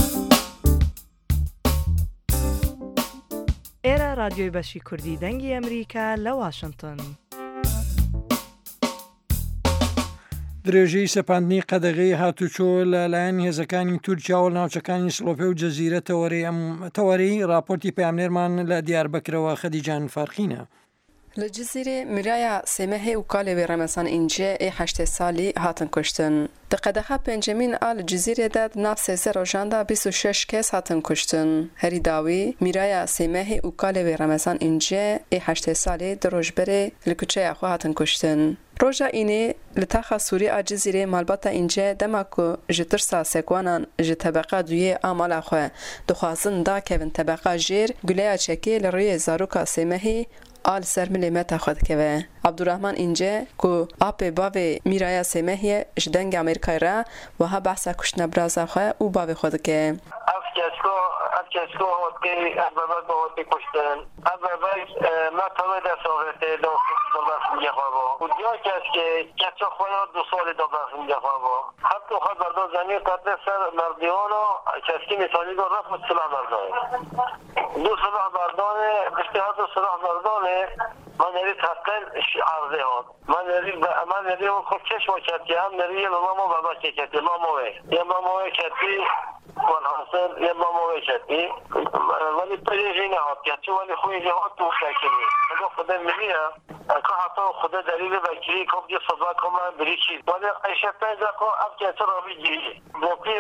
ئێرە رادیۆی بەشی کوردی دەنگی ئەمریکا لە واشنگتن درێژەی سەپاندنی قەدەغەی هاتوچۆ لەلایەن هێزەکانی تورکیا و ناوچەکانی سلۆپێ و جەزیرە تەوەرەی راپۆرتی پامنێرمان لە دیاربەکرەوە خەدیجان فارخینە لە جزیرێ میرایە سێمەهێ و کالێوێ ڕەمەزان ئینجێ هەشتێ سالی هاتن کوشتن di qedexa pêncemîn a li cizîrê de di nav sêze rojan de 26 kes hatin kuştin. Herî dawî mîraya sêmehê û kalê wê Remezan încê ê 8 salê di rojberê li kuçeya xwe hatin kuştin. Roja înê li taxa Sûrî a cizîrê malbata încê dema ku ji tirsa sekwanan ji tebeqa duyê a mala xwe dixwazin dakevin tebeqa jêr guleya çekê li rêyê zaroka sêmehê al ser milê meta xwe dikeve. Abdurrahman İnce ku apê bavê mîraya sêmehê ji dengê Amerîkayê re wiha behsa kuştina biraza xwe û bavê xwe dike. Kesko hotê bebek hotê kuştin. Bebek me tevê de sovetê dolar xwe xwe û diya keske keso xwe ya 2 salê dolar xwe xwe. Hatta xwe berdo zanî qate ser merdiyana keski misalî do ref silah berdoye. Du silah berdane biştihat silah berdane من نريد حقا عرضي هون ما نريد خود كش وكتي هم نريد ماما بابا كتي ماما وي يا ماما وي كتي والحاصل يا ماما وي كتي ولي بريجينا هات كتي ولي خوي جهات وشاكلني انا خدا مليا اكو حتى خدا دليل بكري كوب دي صداقه ما بريشي ولي عيشه تاجكو ابكي ترى بيجي بوكي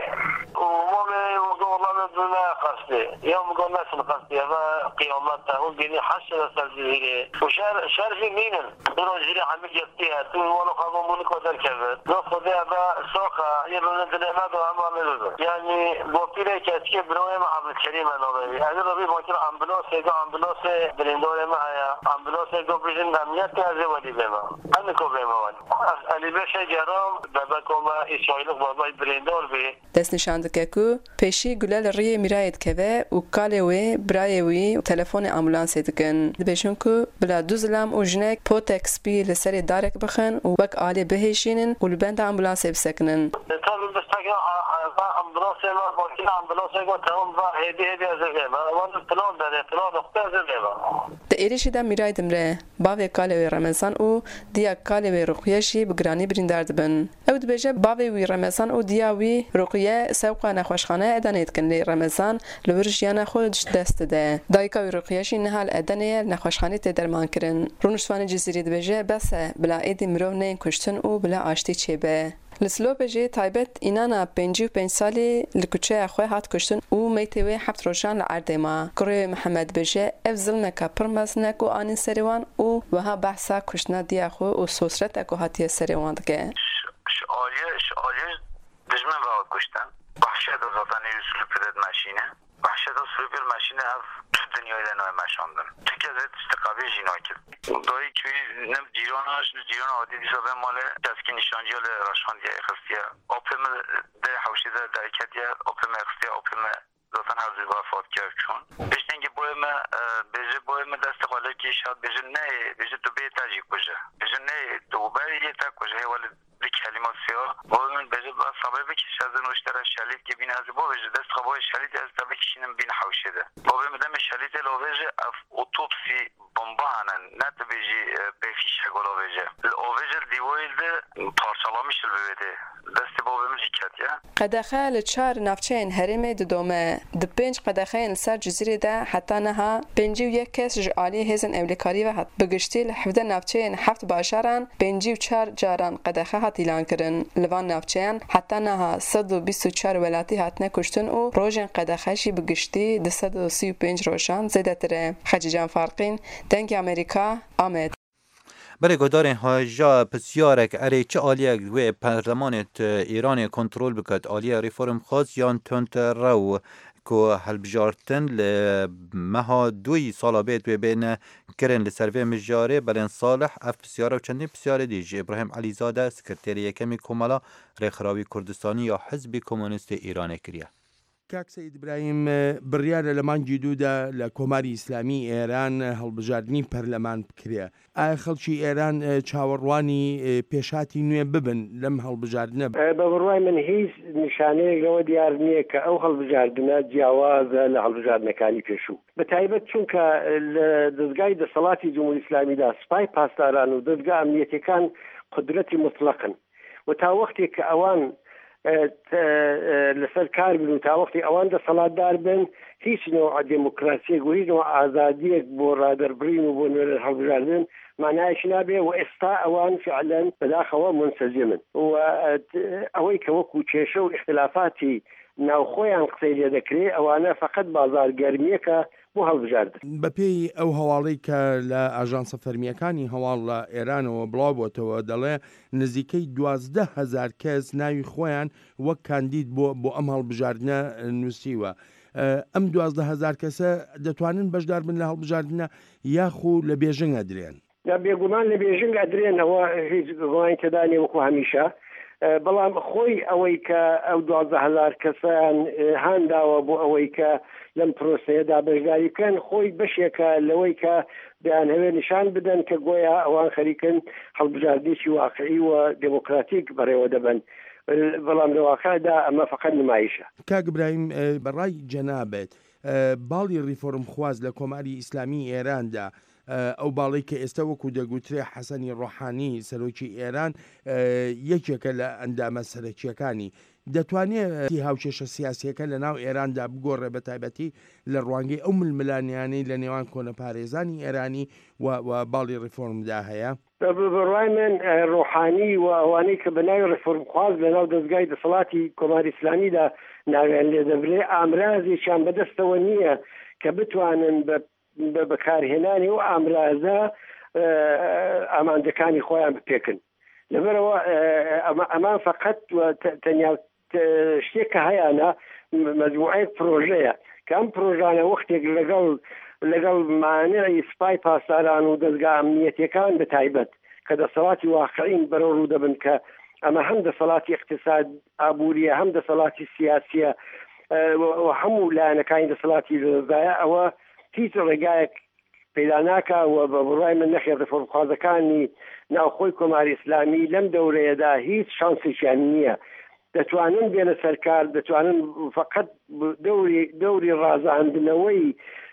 ومامي والله بدنا قصدي يوم قلنا قصدي هذا قيامتها وبيني حشر السلسله وشارف مينن روزي عم يجتيها تو ولا قامونك ودر كذا لو خذها بقى سوقه يبون الدنيا ما عملوا يعني بوكيله كاسكي بروي مع عبد الكريم انا هذا ربي بوكيله امبولانس بلندور معايا امبولانس دوبرين امنيات هذا ودي بما انا كوبما اللي باش جرام باباكما اسرائيل بابا بلندور بي دست نشان دکه کو پیشی گلال ری میرایت کوه و کالوی برایوی تلفن امبولانس دکن دبیشون کو بلا دوزلام و جنک پوتکس بی لسری دارک بخن و وک آلی بهشینن و لبند امبولانس بسکنن. طبعا بس تاجر امبولانس ما بقول امبولانس ما تمام با هدی ازگه ما وان پلان داره پلان نقطه ازگه د ایریش د میرای دمره باوی کالوی رمضان او دیا کالوی رقیهشی بگرانی بریندار دبن. او دبیجه باوی وی رمضان او دیا وی رقیه سوق نخوشخانه ادنیت کنی رمضان لورجیان خودش دست ده. دایکا وی رقیهشی نهال ادنیه نخوشخانه درمان کرن. رونشوان جزیره دبیجه بس بلا ایدی مرو نه کشتن او بلا آشتی چیبه. لسلوبجی تایبت اینانا 55 سالی لکوچه خواه هات کشتن او میتوی 7 روزان لعردما کره محمد بجه افزل نکا پرمز نکو آنین سریوان او وها بحثا کشتنا دیا خو او سوسرت اکو هاتی سریوان دکه شعالیه دجمن باید کشتن وحشت از آتانی سلوب پدد ماشینه وحشت از سلوب ماشینه اف تو دنیای دنوی ماشاندن تو که ازت استقابی جینا کرد دایی که نم جیران عادی دیسا به مال دسکی نشانجی ها رشخان دیگه اخستیه اپم در حوشی در درکت یا اپم اخستیه اپم zaten hazır vefat kerd çûn piştengî boya me bêje boya me dest xwelekî şad bêje neyê bêje tu bêta jî kuje bêje neyê tu berî yê te kuje hêwalê bir kelime siya boya min bêje sabê bikî şezin û iştera şelît ki bîne ez bo bêje dest xwe boya şelît ez te bikişînim bîn hewşê de bo bê me demê şelîtê lo bêje ev otopsî bomba hanin ne tu bêjî pêfîşe gola bêje o bêje dîwoyê de parçalamış bêde destê bo bê min jî ketiye قەدەخە لە 4 ناوچەیەن هەرێمê didome di 5 qedexeyên li ser cizîrê de heta niha 51 kes ji aliyê hêzên ewlekarî ve hat bi giştî li 17 navçeyên 7 bajaran 54 caran qedexe hat îlan kirin li van navçeyan heta niha 124 welatî hatine kuştin û rojên qedexe jî bi giştî di 135 rojan zêdetir e. Xecîcan Farqîn Dengê Amerîka Amed برگزارن هاجا پسیارک اره چه آلیه و پارلمانت ایران کنترل بکد آلیه ریفورم خاص یان تونت رو که هلبجارتن لمها دوی سالا بیت و بین کرن لسروی مجاره بلن صالح اف پسیاره و چندین پسیاره دیج ابراهیم علیزاده سکرتری یکمی کمالا ریخراوی کردستانی یا حزب کمونیست ایران کریه کاک سید ئیبراهیم بڕیارە لە مانگی دوودا لە کۆماری ئیسلامی ئێران هەڵبژاردننی پەرلەمان بکرێ ئایا خەڵکی ئێران چاوەڕوانی پێشاتی نوێ ببن لەم هەڵبژاردنە بە بڕوای من هیچ نیشانەیەک لەوە دیار نییە کە ئەو هەڵبژاردنە جیاوازە لە هەڵبژاردنەکانی پێشوو بە تایبەت چونکە لە دەستگای دەسەڵاتی جمهوری ئیسلامیدا سوپای پاسداران و دەستگا ئەمنیەتەکان قدرەتی مطلقن و تا وەختێک کە ئەوان لەسەر کار بن و تا وەختی ئەوان دەسەڵاتدار بن هیچ نوع دموکراسیەک و هیچ نوع ئازادیەک بۆ ڕادەربڕین و بۆ نوێنەر هەڵبژاردن مانایەکی نابێ و ئێستا ئەوان فعلەن بەداخەوە منسەجمن و ئەوەی کە وەکو کێشە و اختلافاتی ناوخۆیان قسەی لێ دەکرێت ئەوانە فقط بازارگەرمیەکە بۆ هەڵبژاردن بەپێی ئەو هەواڵەی کە لە ئاژانسە فەرمیەکانی هەواڵ لە ئێرانەوە بڵاوبووەتەوە دەڵێ نزیکەی 12,000 کەس ناوی خۆیان وەک کاندید بۆ ئەم هەڵبژاردنە نووسیوە ئەم 12,000 کەسە دەتوانن بەشدار بن لە هەڵبژاردنە یاخو لە بێژنگ ئەدرێن بێگومان لە بێژنگ ئەدرێنەوە هیچ گوڵانی تێدانێ وەکو هەمیشە بەڵام خۆی ئەوەی کە ئەو 12,000 کەسیان هانداوە بۆ ئەوەی کە لەم پرۆسەیەدا بەشداری بکەن خۆی بەشێکە لەوەی کە دەیان هەوێ نیشان بدەن کە گۆیا ئەوان خەریکن هەڵبژاردنێکی واقعی و دموکراتیک بەڕێوە دەبن بەڵام لە واقعدا ئەمە فقط نمایشە کاک ئیبراهیم بەڕای جەنابێت باڵی ریفۆرم خواز لە کۆماری ئیسلامی ئێراندا ئەو باڵی کە ئێستا وەکو دەگوترێ حەسەنی ڕۆحانی سەرۆکی ئێران یەکێکە لە ئەندامە سەرەکیەکانی دەتوانێت هاوکێشە سیاسیەکە لە ناو ئێراندا بگۆڕێ بە تایبەتی لە ڕوانگەی ئەو ململانیانەی لە نێوان کۆنەپارێزانی ئێرانی و باڵی ریفۆرمدا هەیە بڕوای من ڕۆحانی و ئەوانەی کە بە ناوی ریفۆرم خواز لە ناو دەستگای دەسەڵاتی کۆماری ئیسلامیدا ناویان لێ دەبرێ ئامرازێکیان بەدەستەوە نییە کە بتوانن بە بەکارهێنانی و ئامرازە ئامانجەکانی خۆیان بپێکن لەبەرەوە ئەمان فقط تەنیا شتێککە هەیەە مەجموعەیەک پرۆژەیە کە ئەم پرۆژانە وەختێک لەگەڵ مانعی سوپای پاسداران و دەستگا ئەمنیەتەکان بە تایبەت کە دەسەڵاتی واقعین بەرەو ڕوو دەبن کە ئەمە هەم دەسەڵاتی اقتصاد ئابووریە هەم دەسەڵاتی سیاسیە هەموو لایەنەکانی دەسەڵاتی دەستدایە ئەوە هیچ ڕێگایەک پەیدا ناکە و بە بڕوای من نەخێ ریفۆرمخوازەکانی ناوخۆی کۆماری ئیسلامی لەم دەورەیەدا هیچ شانسێکیان نییە دەتوانن بێنە سەرکار دەتوانن فقط دەوری ڕازاندنەوەی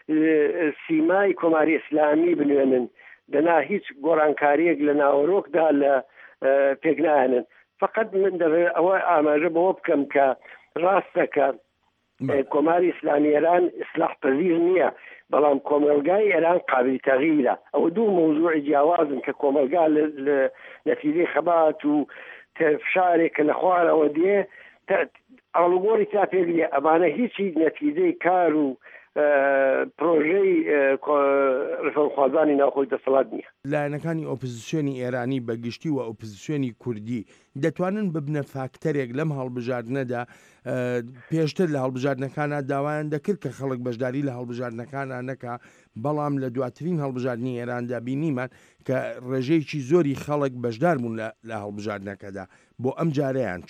سیمای کۆماری ئیسلامی بنوێنن دەنا هیچ گۆڕانکاریەک لە ناوەڕۆکدا لە پێکنایەنن فقط من دەبێت ئەوە ئاماژە بەوە بکەم کە ڕاستەکە کۆماری ئیسلامی ئێران ئیسلاح پەزیر نییە بەڵام کۆمەلگای ئێران قابلی تەغییرە ئەوە دوو مۆزوعی جیاوازن کە کۆمەلگا لە نەتیجەی خەبات و فشارێک کە لە خوارەوە دێ ئاڵوگۆڕی تا پێگرێ ئەمانە هیچی نەتیجەی کار و پرۆژەی ریفۆرمخوازانی ناوخۆی دەسەڵات نییە لایەنەکانی ئۆپۆزیسیۆنی ئێرانی بەگشتی و ئۆپۆزیسیۆنی کوردی دەتوانن ببنە فاکتەرێک لەم هەڵبژاردنەدا پێشتر لە هەڵبژاردنەکانە داوایان دەکرد کە خەڵک بەشداری لە هەڵبژاردنەکانە نەکا بەڵام لە دواترین هەڵبژاردننی ئێراندا بینیمان کە ڕێژەیەکی زۆری خەڵک بەشدار بوون لە هەڵبژاردنەکەدا بۆ ئەم جارەیان چۆن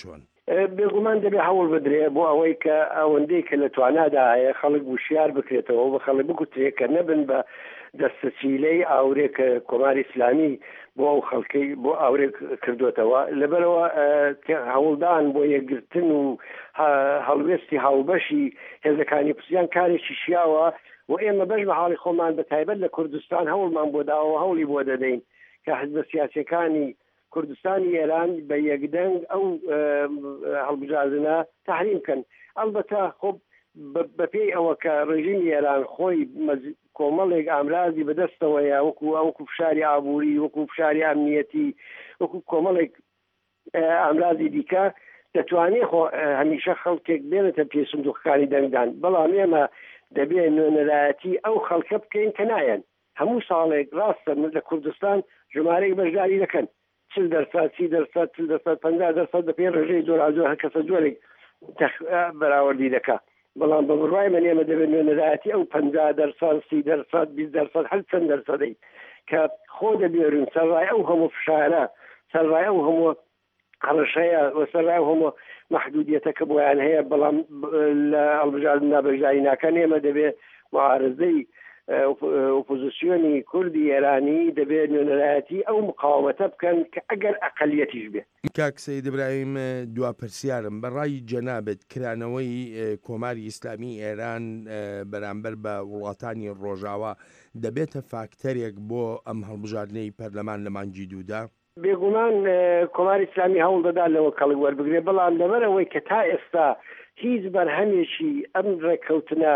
بێگومان دەبێ هەوڵ بدرێ بۆ ئەوەی کە ئەوەندەی کە لە توانادا هەیە خەڵک وشیار بکرێتەوە بە خەڵک بگوترێت کە نەبن بە دەستەچیلەی ئاورێک کۆماری ئیسلامی بۆ ئەو خەڵکی بۆ ئاورێک کردوێتەوە لەبەرەوە هەوڵدان بۆ یەکگرتن و هەڵوێستی هاوبەشی هێزەکانی پرسیان کارێکی شیاوە و ئێمە بەش بە حاڵی خۆمان بە تایبەت لە کوردستان هەوڵمان بۆ داوە هەوڵی بۆ دەدەین کە حزبە سیاسیەکانی کوردستانی ئێران بە یەکدەنگ ئەو هەڵبژاردنە تحریم بکەن ئەلبەتە خۆ بەپێی ئەوە کە ڕژیمی ئێران خۆی کۆمەڵێک ئامرازی بەدەستەوەیە وەکو فشاری ئابووری وەکو فشاری ئەمنیەتی وەکو کۆمەڵێک ئامرازی دیکە دەتوانێت هەمیشە خەڵکێک بێنێتە پێ سندوقەکانی دەنگدان بەڵام ئێمە دەبێت نوێنەرایەتی ئەو خەڵکە بکەین کە نایەن هەموو ساڵێک ڕاستە لە کوردستان ژمارەی بەشداری دەکەن 40%، 30%، 50% بە پێی ڕێژەی زۆر هەر کەسە جۆرێک بەراوردی دەکات بەڵام بە بڕای من ئێمە دەبێت نوێنەرایەتی ئەو 50%، 30%، 20% هەر چەند دەرسەدەی کە خۆ دەبێرن سەرڕای ئەو هەموو فشارە سەرڕای ئەو هەموو هەڕەشەیە و سەرڕای هەموو محدودیەتەکە بۆیان هەیە بەڵام لە هەڵبژاردننا بەشداری ناکەن ئێمە دەبێت معارزەی ئۆپۆزیسیۆنی کوردی ئێرانی دەبێت نوێنەرایەتی ئەو مقاومەتە بکەن کە ئەگەر ئەقەلیەتیش بێت. کاک سەید ئیبراهیم دواپرسیارم بەڕای جەنابەت کرانەوەی کۆماری ئیسلامی ئێران بەرامبەر بە وڵاتانی ڕۆژاوا دەبێتە فاکتەرێک بۆ ئەم هەڵبژاردنەی پەرلەمان لە مانگی دوودا؟ بێگومان کۆماری ئیسلامی هەوڵ دەدا لەوە کەڵک وەربگرێ بەڵام لەبەرەوەی کە تا ئێستا هیچ بەرهەمێکی ئەم ڕێککەوتنە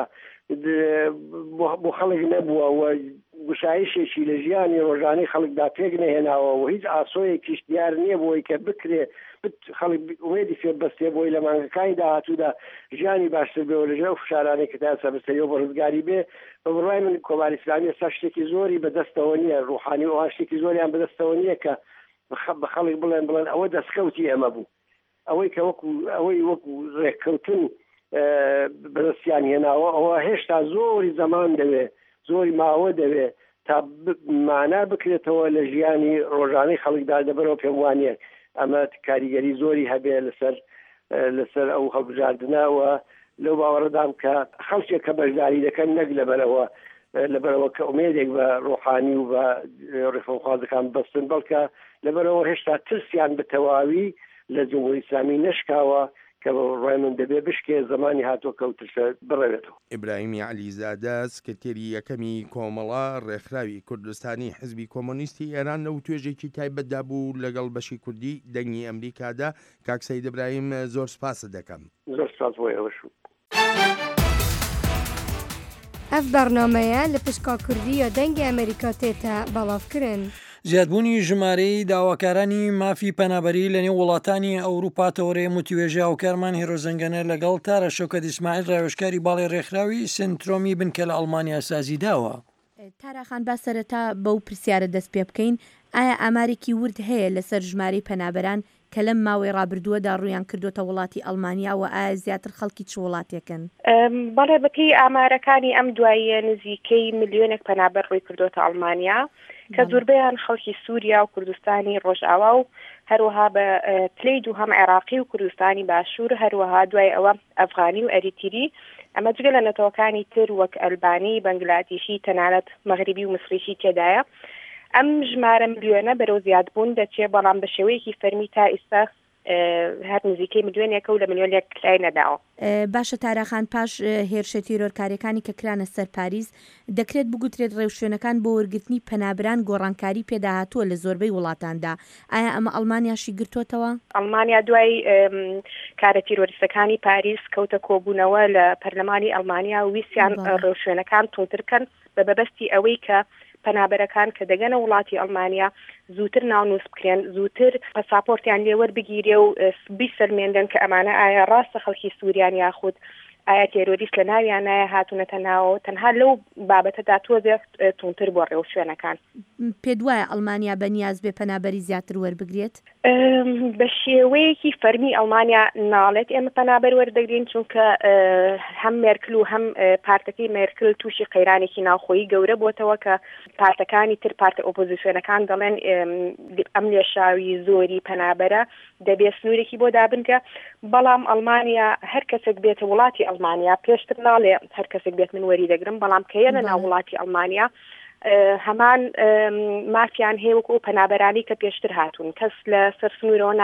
بۆ خەڵک نەبووە و گشایشێکی لە ژیانی ڕۆژانەی خەڵکدا پێک نەهێناوە و هیچ ئاسۆیەکیش دیار نییە بۆی کە بکرێ خەڵک وێدی فێ بەستێ بۆی لە مانگەکانی داهاتوودا ژیانی باشتر بێ و لەژێر ئەو فشارانەی کە تا ئێستا بەسەریەوە بە ڕزگاری بێ بە بڕای من کۆماری ئیسلامی ئێستا شتێکی زۆری بەدەستەوە نییە ڕوحانی ئەوان شتێکی زۆریان بەدەستەوە نییە کە بە خەڵک بڵێن ئەوە دەستکەوتی ئێمە بوو ئەوەی کە وەکو ڕێککەوتن بەدەستیان هێناوە ئەوە هێشتا زۆری زەمان دەوێ زۆری ماوە دەوێ تا مانا بکرێتەوە لە ژیانی ڕۆژانەی خەڵکدا دەبەرەوە پێم وانە ئەمە کاریگەری زۆری هەبێ لەسەر ئەو هەڵبژاردنەوە لەو باوەڕدام کە خەڵکێک کە بەشداری دەکەن نەک لەبەرەوە کە ئومێدێک بە ڕۆحانی و بە ڕێفەخوازەکان بەستن بەڵکە لەبەرەوە هێشتا ترسیان بە تەواوی لە جمهوری ئیسلامی نەشکاوە کە ڕای من دەبێ بشکێ زمانی هاتووە کەوتشە بڕێتەوە. ئیبراهیمی عەلیزادە سکرتێری یەکەمی کۆمەڵە ڕێکخراوی کوردستانی حزبی کۆمۆنیستی ئێران لەو توێژێکی تایبەتدا بوو لەگەڵ بەشی کوردی دەنگی ئەمریکادا. کاک سەید ئیبراهیم زۆر سپاس دەکەم. زۆر سپاس بۆ ئێوەش. ئەف بەرنامەیە لە پشکا کوردی یا دەنگی ئەمریکا تێتە بەڵاوکردن. زیادبوونی ژمارەی داواکارانی مافی پەنابەری لە نێو وڵاتانی ئەوروپا تەورەیە متیوێژە و کارمان هێرۆزەنگەنە لەگەڵ تارە شەوکەت ئیسماعیل ڕاوێژکاری باڵی ڕێکخراوی سنترۆمی بنکە لە ئەڵمانیا سازی داوە. تاراخان با سەرەتا بەو پرسیارە دەست پێ بکەین ئایا ئامارێکی ورد هەیە لەسەر ژمارەی پەنابەران کە لەم ماوەی ڕابردووەدا ڕویان کردوتە وڵاتی ئەڵمانیا و ئایا زیاتر خەڵکی چ وڵاتێکن؟ بەڵێ بەپێی ئامارەکانی ئەم دواییە نزیکەی ملیۆنێک پەنابەر ڕووی کردوتە ئەڵمانیا کە زۆربەیان خەڵکی سووریا و کوردستانی ڕۆژئاوا و هەروەها بە پلەی دووهەم عێراقی و کوردستانی باشوور هەروەها دوای ئەوە ئەفغانی و ئەریتری ئەمە جگە لە نەتەوەکانی تر وەک ئەلبانی بەنگلادیشی تەنانەت مەغریبی و مسریشی تێدایە. ئەم ژمارە ملیۆنە بەرەو زیادبوون دەچێت بەڵام بە شێوەیەکی فەرمی تا ئێستا هەر نزیکەی ملیۆنێکە و لە ملیۆنێک لای نەداوە. باشە تاراخان پاش هێرشە تیرۆرکاریەکانی کە کرانە سەر پاریس دەکرێت بگوترێت ڕێوشوێنەکان بۆ وەرگرتنی پەنابران گۆڕانکاری پێداهاتووە لە زۆربەی وڵاتاندا. ئایا ئەمە ئەڵمانیاشی گرتوتەوە؟ ئەڵمانیا دوای کارە تیرۆریستەکانی پاریس کەوتە کۆبوونەوە لە پەرلەمانی ئەڵمانیا و ویسیان ڕێوشوێنەکان تۆترکەن بە بەبەستی ئەوەی کە پەنابەرەکان کە دەگەنە وڵاتی ئەڵمانیا زووتر ناونووس بکرێن زووتر پەساپۆرتیان لێوەربگیرێ و بیسەرمێندن کە ئەمانە ئایا ڕاستە خەڵکی سووریان یاخود ئایا تێرۆریست لە ناویانایە هاتوونەتە ناوەوە تەنها لەو بابەتەدا تۆزێک تونتر بۆ ڕێو شوێنەکان. پێ دوایە ئەڵمانیا بەنیاز بێ پەنابەری زیاتر وەربگرێت؟ بە شێوەیەکی فەرمی ئەڵمانیا ناڵێت ئێمە پەنابەر وەردەگرین چونکە هەم مێرکل و هەم پارتەکەی مێرکل تووشی قەیرانێکی ناوخۆیی گەورە بۆتەوە کە پارتەکانی تر پارتە ئۆپۆزیسیۆنەکان دەڵێن ئەم لێشاوی زۆری پەنابەرە دەبێت سنوورێکی بۆ دابنکە، بەڵام ئەڵمانیا هەر کەسێک بێتە وڵاتی ئەڵمانیا پێشتر ناڵێ هەر کەسێک بێت من وەری دەگرم، بەڵام کە یەنە ناو وڵاتی ئەڵمانیا هەمان مافیان هەیە وەکو پەنابەرانی کە پێشتر هاتوون، کەس لە سەر سنوورەوە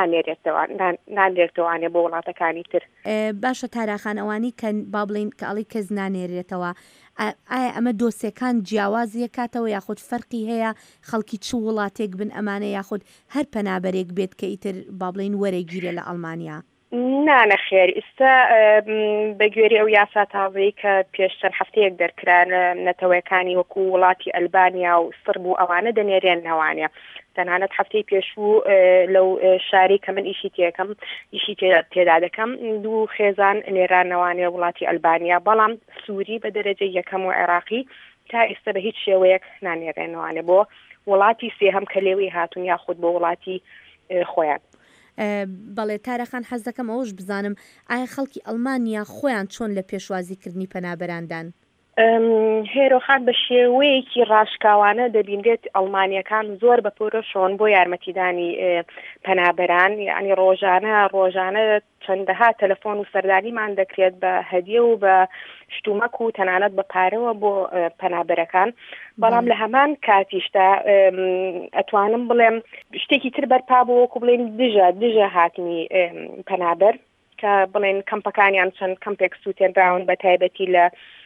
نانێرێتەوانێ بۆ وڵاتەکانی تر. باشە تاراخان ئەوانی کە با بڵین کە ئەڵی کەس نانێرێتەوە، ئایا ئەمە دۆسیەکان جیاوازیە کاتەوە یاخود فەرقی هەیە خەڵکی چ وڵاتێک بن ئەمانە یاخود هەر پەنابەرێک بێت کە ئیتر با بڵین وەرەگیرێ لە ئەڵمانیا؟ نانە خێر ئێستا بەگوێری ئەو یاسا تازەی کە پێش چەند هەفتەیەک دەرکرا نەتەوەیەکانی وەکو وڵاتی ئەلبانیا و سرب و ئەوانە دەنێرێن نەوانە تەنانەت هەفتەی پێشوو لەو شاری کە من ئیشی تێدا دەکەم دوو خێزان نێرانەوانێ وڵاتی ئەلبانیا، بەڵام سووری بە دەرەجەی یەکەم و عێراقی تا ئێستا بە هیچ شێوەیەک نانێرێنەوانێ بۆ وڵاتی سێهەم کە لێوی هاتوون یاخود بۆ وڵاتی خۆیان. بەڵێ تارەخان حەز دەکەم ئەوش بزانم ئایا خەڵکی ئەڵمانیا خۆیان چۆن لە پێشوازیکردنی پەنابەراندان؟ هێرۆخان بە شێوەیەکی ڕاشکاوانە دەبینرێت ئەڵمانیەکان زۆر بە پۆرۆشۆن بۆ یارمەتیدانی پەنابەران، یعنی ڕۆژانە چەندەها تەلەفۆن و سەردانیمان دەکرێت بە هەدیە و بە شتومەک و تەنانەت بە پارەوە بۆ پەنابەرەکان، بەڵام لە هەمان کاتیشدا ئەتوانم بڵێم شتێکی تر بەرپا بۆ وەکو بڵێن دژە هاتنی پەنابەر کە بڵێن کەمپەکانیان چەند کەمپێک سووتێنراون بە تایبەتی لە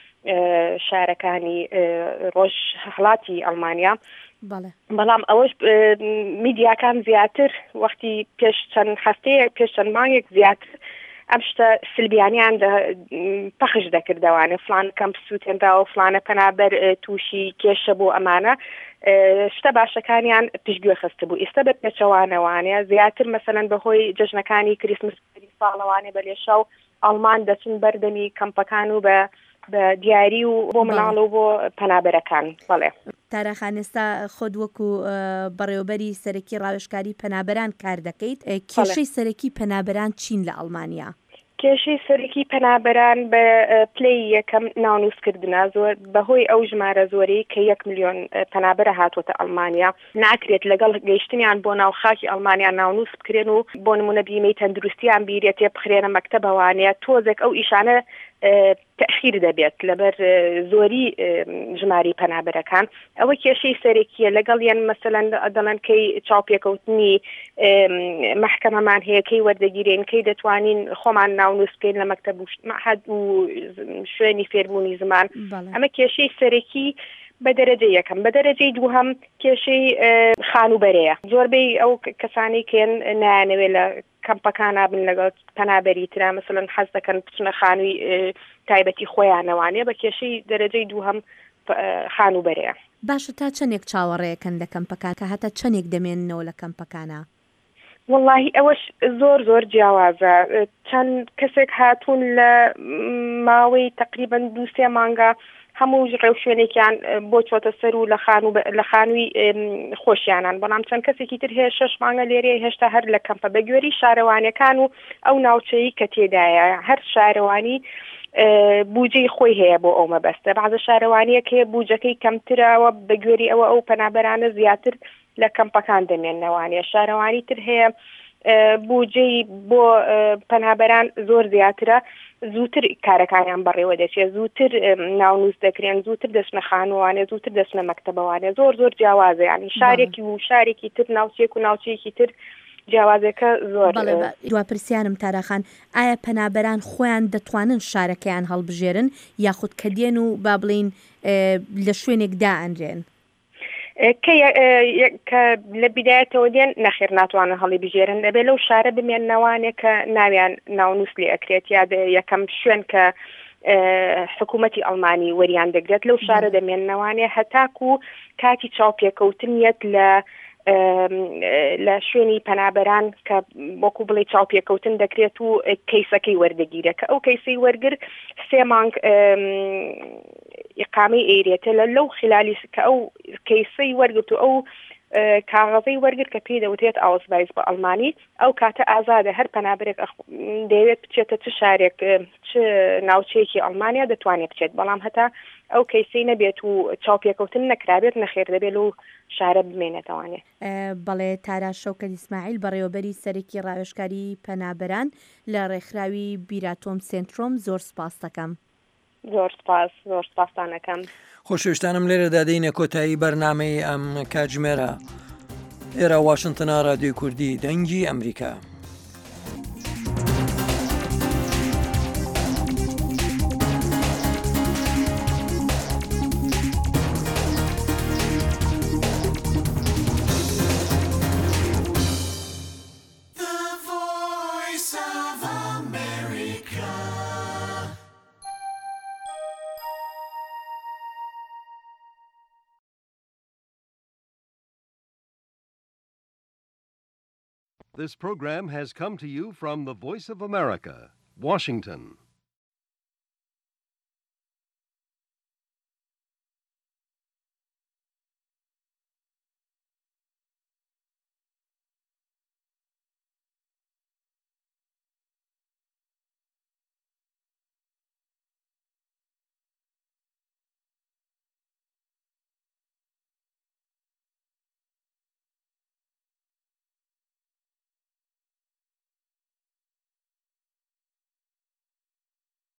شارەکانی ڕۆژ هەڵاتی ئەڵمانیا، بەڵام ئەوەش میدیاکان زیاتر وەختی پێش چەند هەفتەیەک پێش چەند مانگێک زیاتر ئەم شتە سلبیانیان پەخش دەکردەوانێ فلان کەمپ سووتێنراوە فلانە پەنابەر تووشی کێشە بۆ ئەمانە شتە باشەکانیان پشتگوێ خستە بوو. ئێستا بە پێچەوانەوانە زیاتر مەسەلەن بەهۆی جەژنەکانی کریسمس ساڵەوانێ بە لێشە و ئەڵمان دەچن بەردەمی کەمپەکان و بە دیاری و بۆ مناڵ و بۆ پەنابەرەکان. بەڵێ تاراخان ئێستا خۆت وەکو بەڕێوەبەری سەرەکی ڕاوێژکاری پەنابەران کار دەکەیت، کێشەی سەرەکی پەنابەران چین لە ئەڵمانیا؟ کێشەی سەرەکی پەنابەران بە پلەی یەکەم ناونووسکردنە زۆر بەهۆی ئەو ژمارە زۆری کە 1 ملیۆن پەنابەرە هاتوۆتە ئەڵمانیا ناکرێت لەگەڵ گەیشتنیان بۆ ناوخاکی ئەڵمانیا ناونووس بکرێن و بۆ نمونە بیمەی تەندروستیان بیرێت تێ بخرێنە مەکتەبەوانەیە تۆزێک ئەو ئیشانە تەخیر دەبێت لەبەر زۆری ژماری پەنابەرەکان. ئەوە کێشەی سەرەکیە لەگەڵ یان مەسەلەن دەڵێن کەی چاوپێکەوتنی مەحکەمەمان هەیە کەی وەردەگیرێن کەی دەتوانین خۆمان ناونووسکەین لە مەکتەب و مەحەد و شوێنی فێربوونی زمان. ئەمە کێشەی سەرەکی بە دەرەجەی یەکەم. بە دەرەجەی دووهەم کێشەی خانوبەرەیە. زۆربەی ئەو کەسانی کێن نایانەوێت لە کەمپەکانە بن لەگەڵ پەنابەری ترا مەسەلەن حەز دەکەن بچنە خانووی تایبەتی خۆیانەوانێ بە کێشەی دەرەجەی دووهەم خانوبەرەیە. باشە تا چەندێک چاوەڕێیەکەن لە کەمپەکان کە هەتا چەندێک دەمێننەوە لە کەمپەکانە؟ واللهی ئەوەش زۆر جیاوازە. چەند کەسێک هاتوون لە ماوەی تقریبەن 2-3 مانگە هەموو ڕێو شوێنێکیان بۆ چۆتە سەر و لە خانووی خۆشیانان، بەڵام چەند کەسێکی تر هەیە 6 مانگە لێرەیە هێشتا هەر لە کەمپە بەگوێری شارەوانیەکان و ئەو ناوچەی کە تێدایە هەر شارەوانی بوجەی خۆی هەیە بۆ ئەو مەبەستە. بەعزە شارەوانیەک هەیە بوجەکەی کەمترەوە بەگوێری ئەو پەنابەرانە زیاتر لە کەمپەکان دەمێننەوانەیە. شارەوانی تر هەیە بوجەی بۆ پەنابەران زۆر زیاترە، زووتر کارەکانیان بەڕێوە دەچێت، زووتر ناونووس دەکرێن، زووتر دەچنە خانووانێ، زووتر دەچنە مەکتەبەوانێ. زۆر جیاوازە، یعنی شارێکی و شارێکی تر ناوچێک و ناوچەیەکی تر جیاوازەکە زۆر. دوپرسیانم تاراخان ئایا پەنابەران خۆیان دەتوانن شارەکەیان هەڵبژێرن یاخود کە دێن و با بڵین لە شوێنێکدا ئەنرێن؟ کە لە بیدایەتەوە دێن نەخێر ناتوانن هەڵی بژێرن، دەبێت لەو شارە بمێننەوانێک کە ناویان ناونووس لێ ئەکرێت یا یەکەم شوێن کە حکوومەتی ئەڵمانی وەریان دەگرێت لەو شارە دەمێننەوانێ هەتاکو کاتی چاوپێکەوتنیەت لە لە شوێنی پەنابەران کە وەکو بڵێ چاوپێکەوتن دەکرێت و کەیسەکەی وەردەگیرە کە ئەو کەیسەی وەرگر 3 مانگ ئیقامەی ئێرێتە لەو خلالی کە ئەو کەیسەی وەرگرت و ئەو کاغەزەی وەرگر کە پێی دەوتێت ئاوسڤایز بە ئەڵمانی ئەو کاتە ئازادە هەر پەنابەرێک دەیەوێت بچێتە چ شارێک چ ناوچەیەکی ئەڵمانیا دەتوانێت بچێت بەڵام هەتا ئەو کەیسەی نەبێت و چاوپێکەوتن نەکرابێت نەخێر دەبێت و شارە بمێنێتەوانێت. بەڵێ تارا شەوکەت ئیسماعیل بەڕێوەبەری سەرێکی ڕاوێژکاری پەنابەران لە ڕێکخراوی بیراتۆم سنترۆم زۆر سپاس دەکەم. زۆر سپاسانەکەم. خۆشەویستانم لێرە دادەینە کۆتایی بەرنامەی ئەم کاتژمێرە ئێرە واشنتنە رادیۆی کوردی دەنگی ئەمریکا. This program has come to you from the Voice of America, Washington.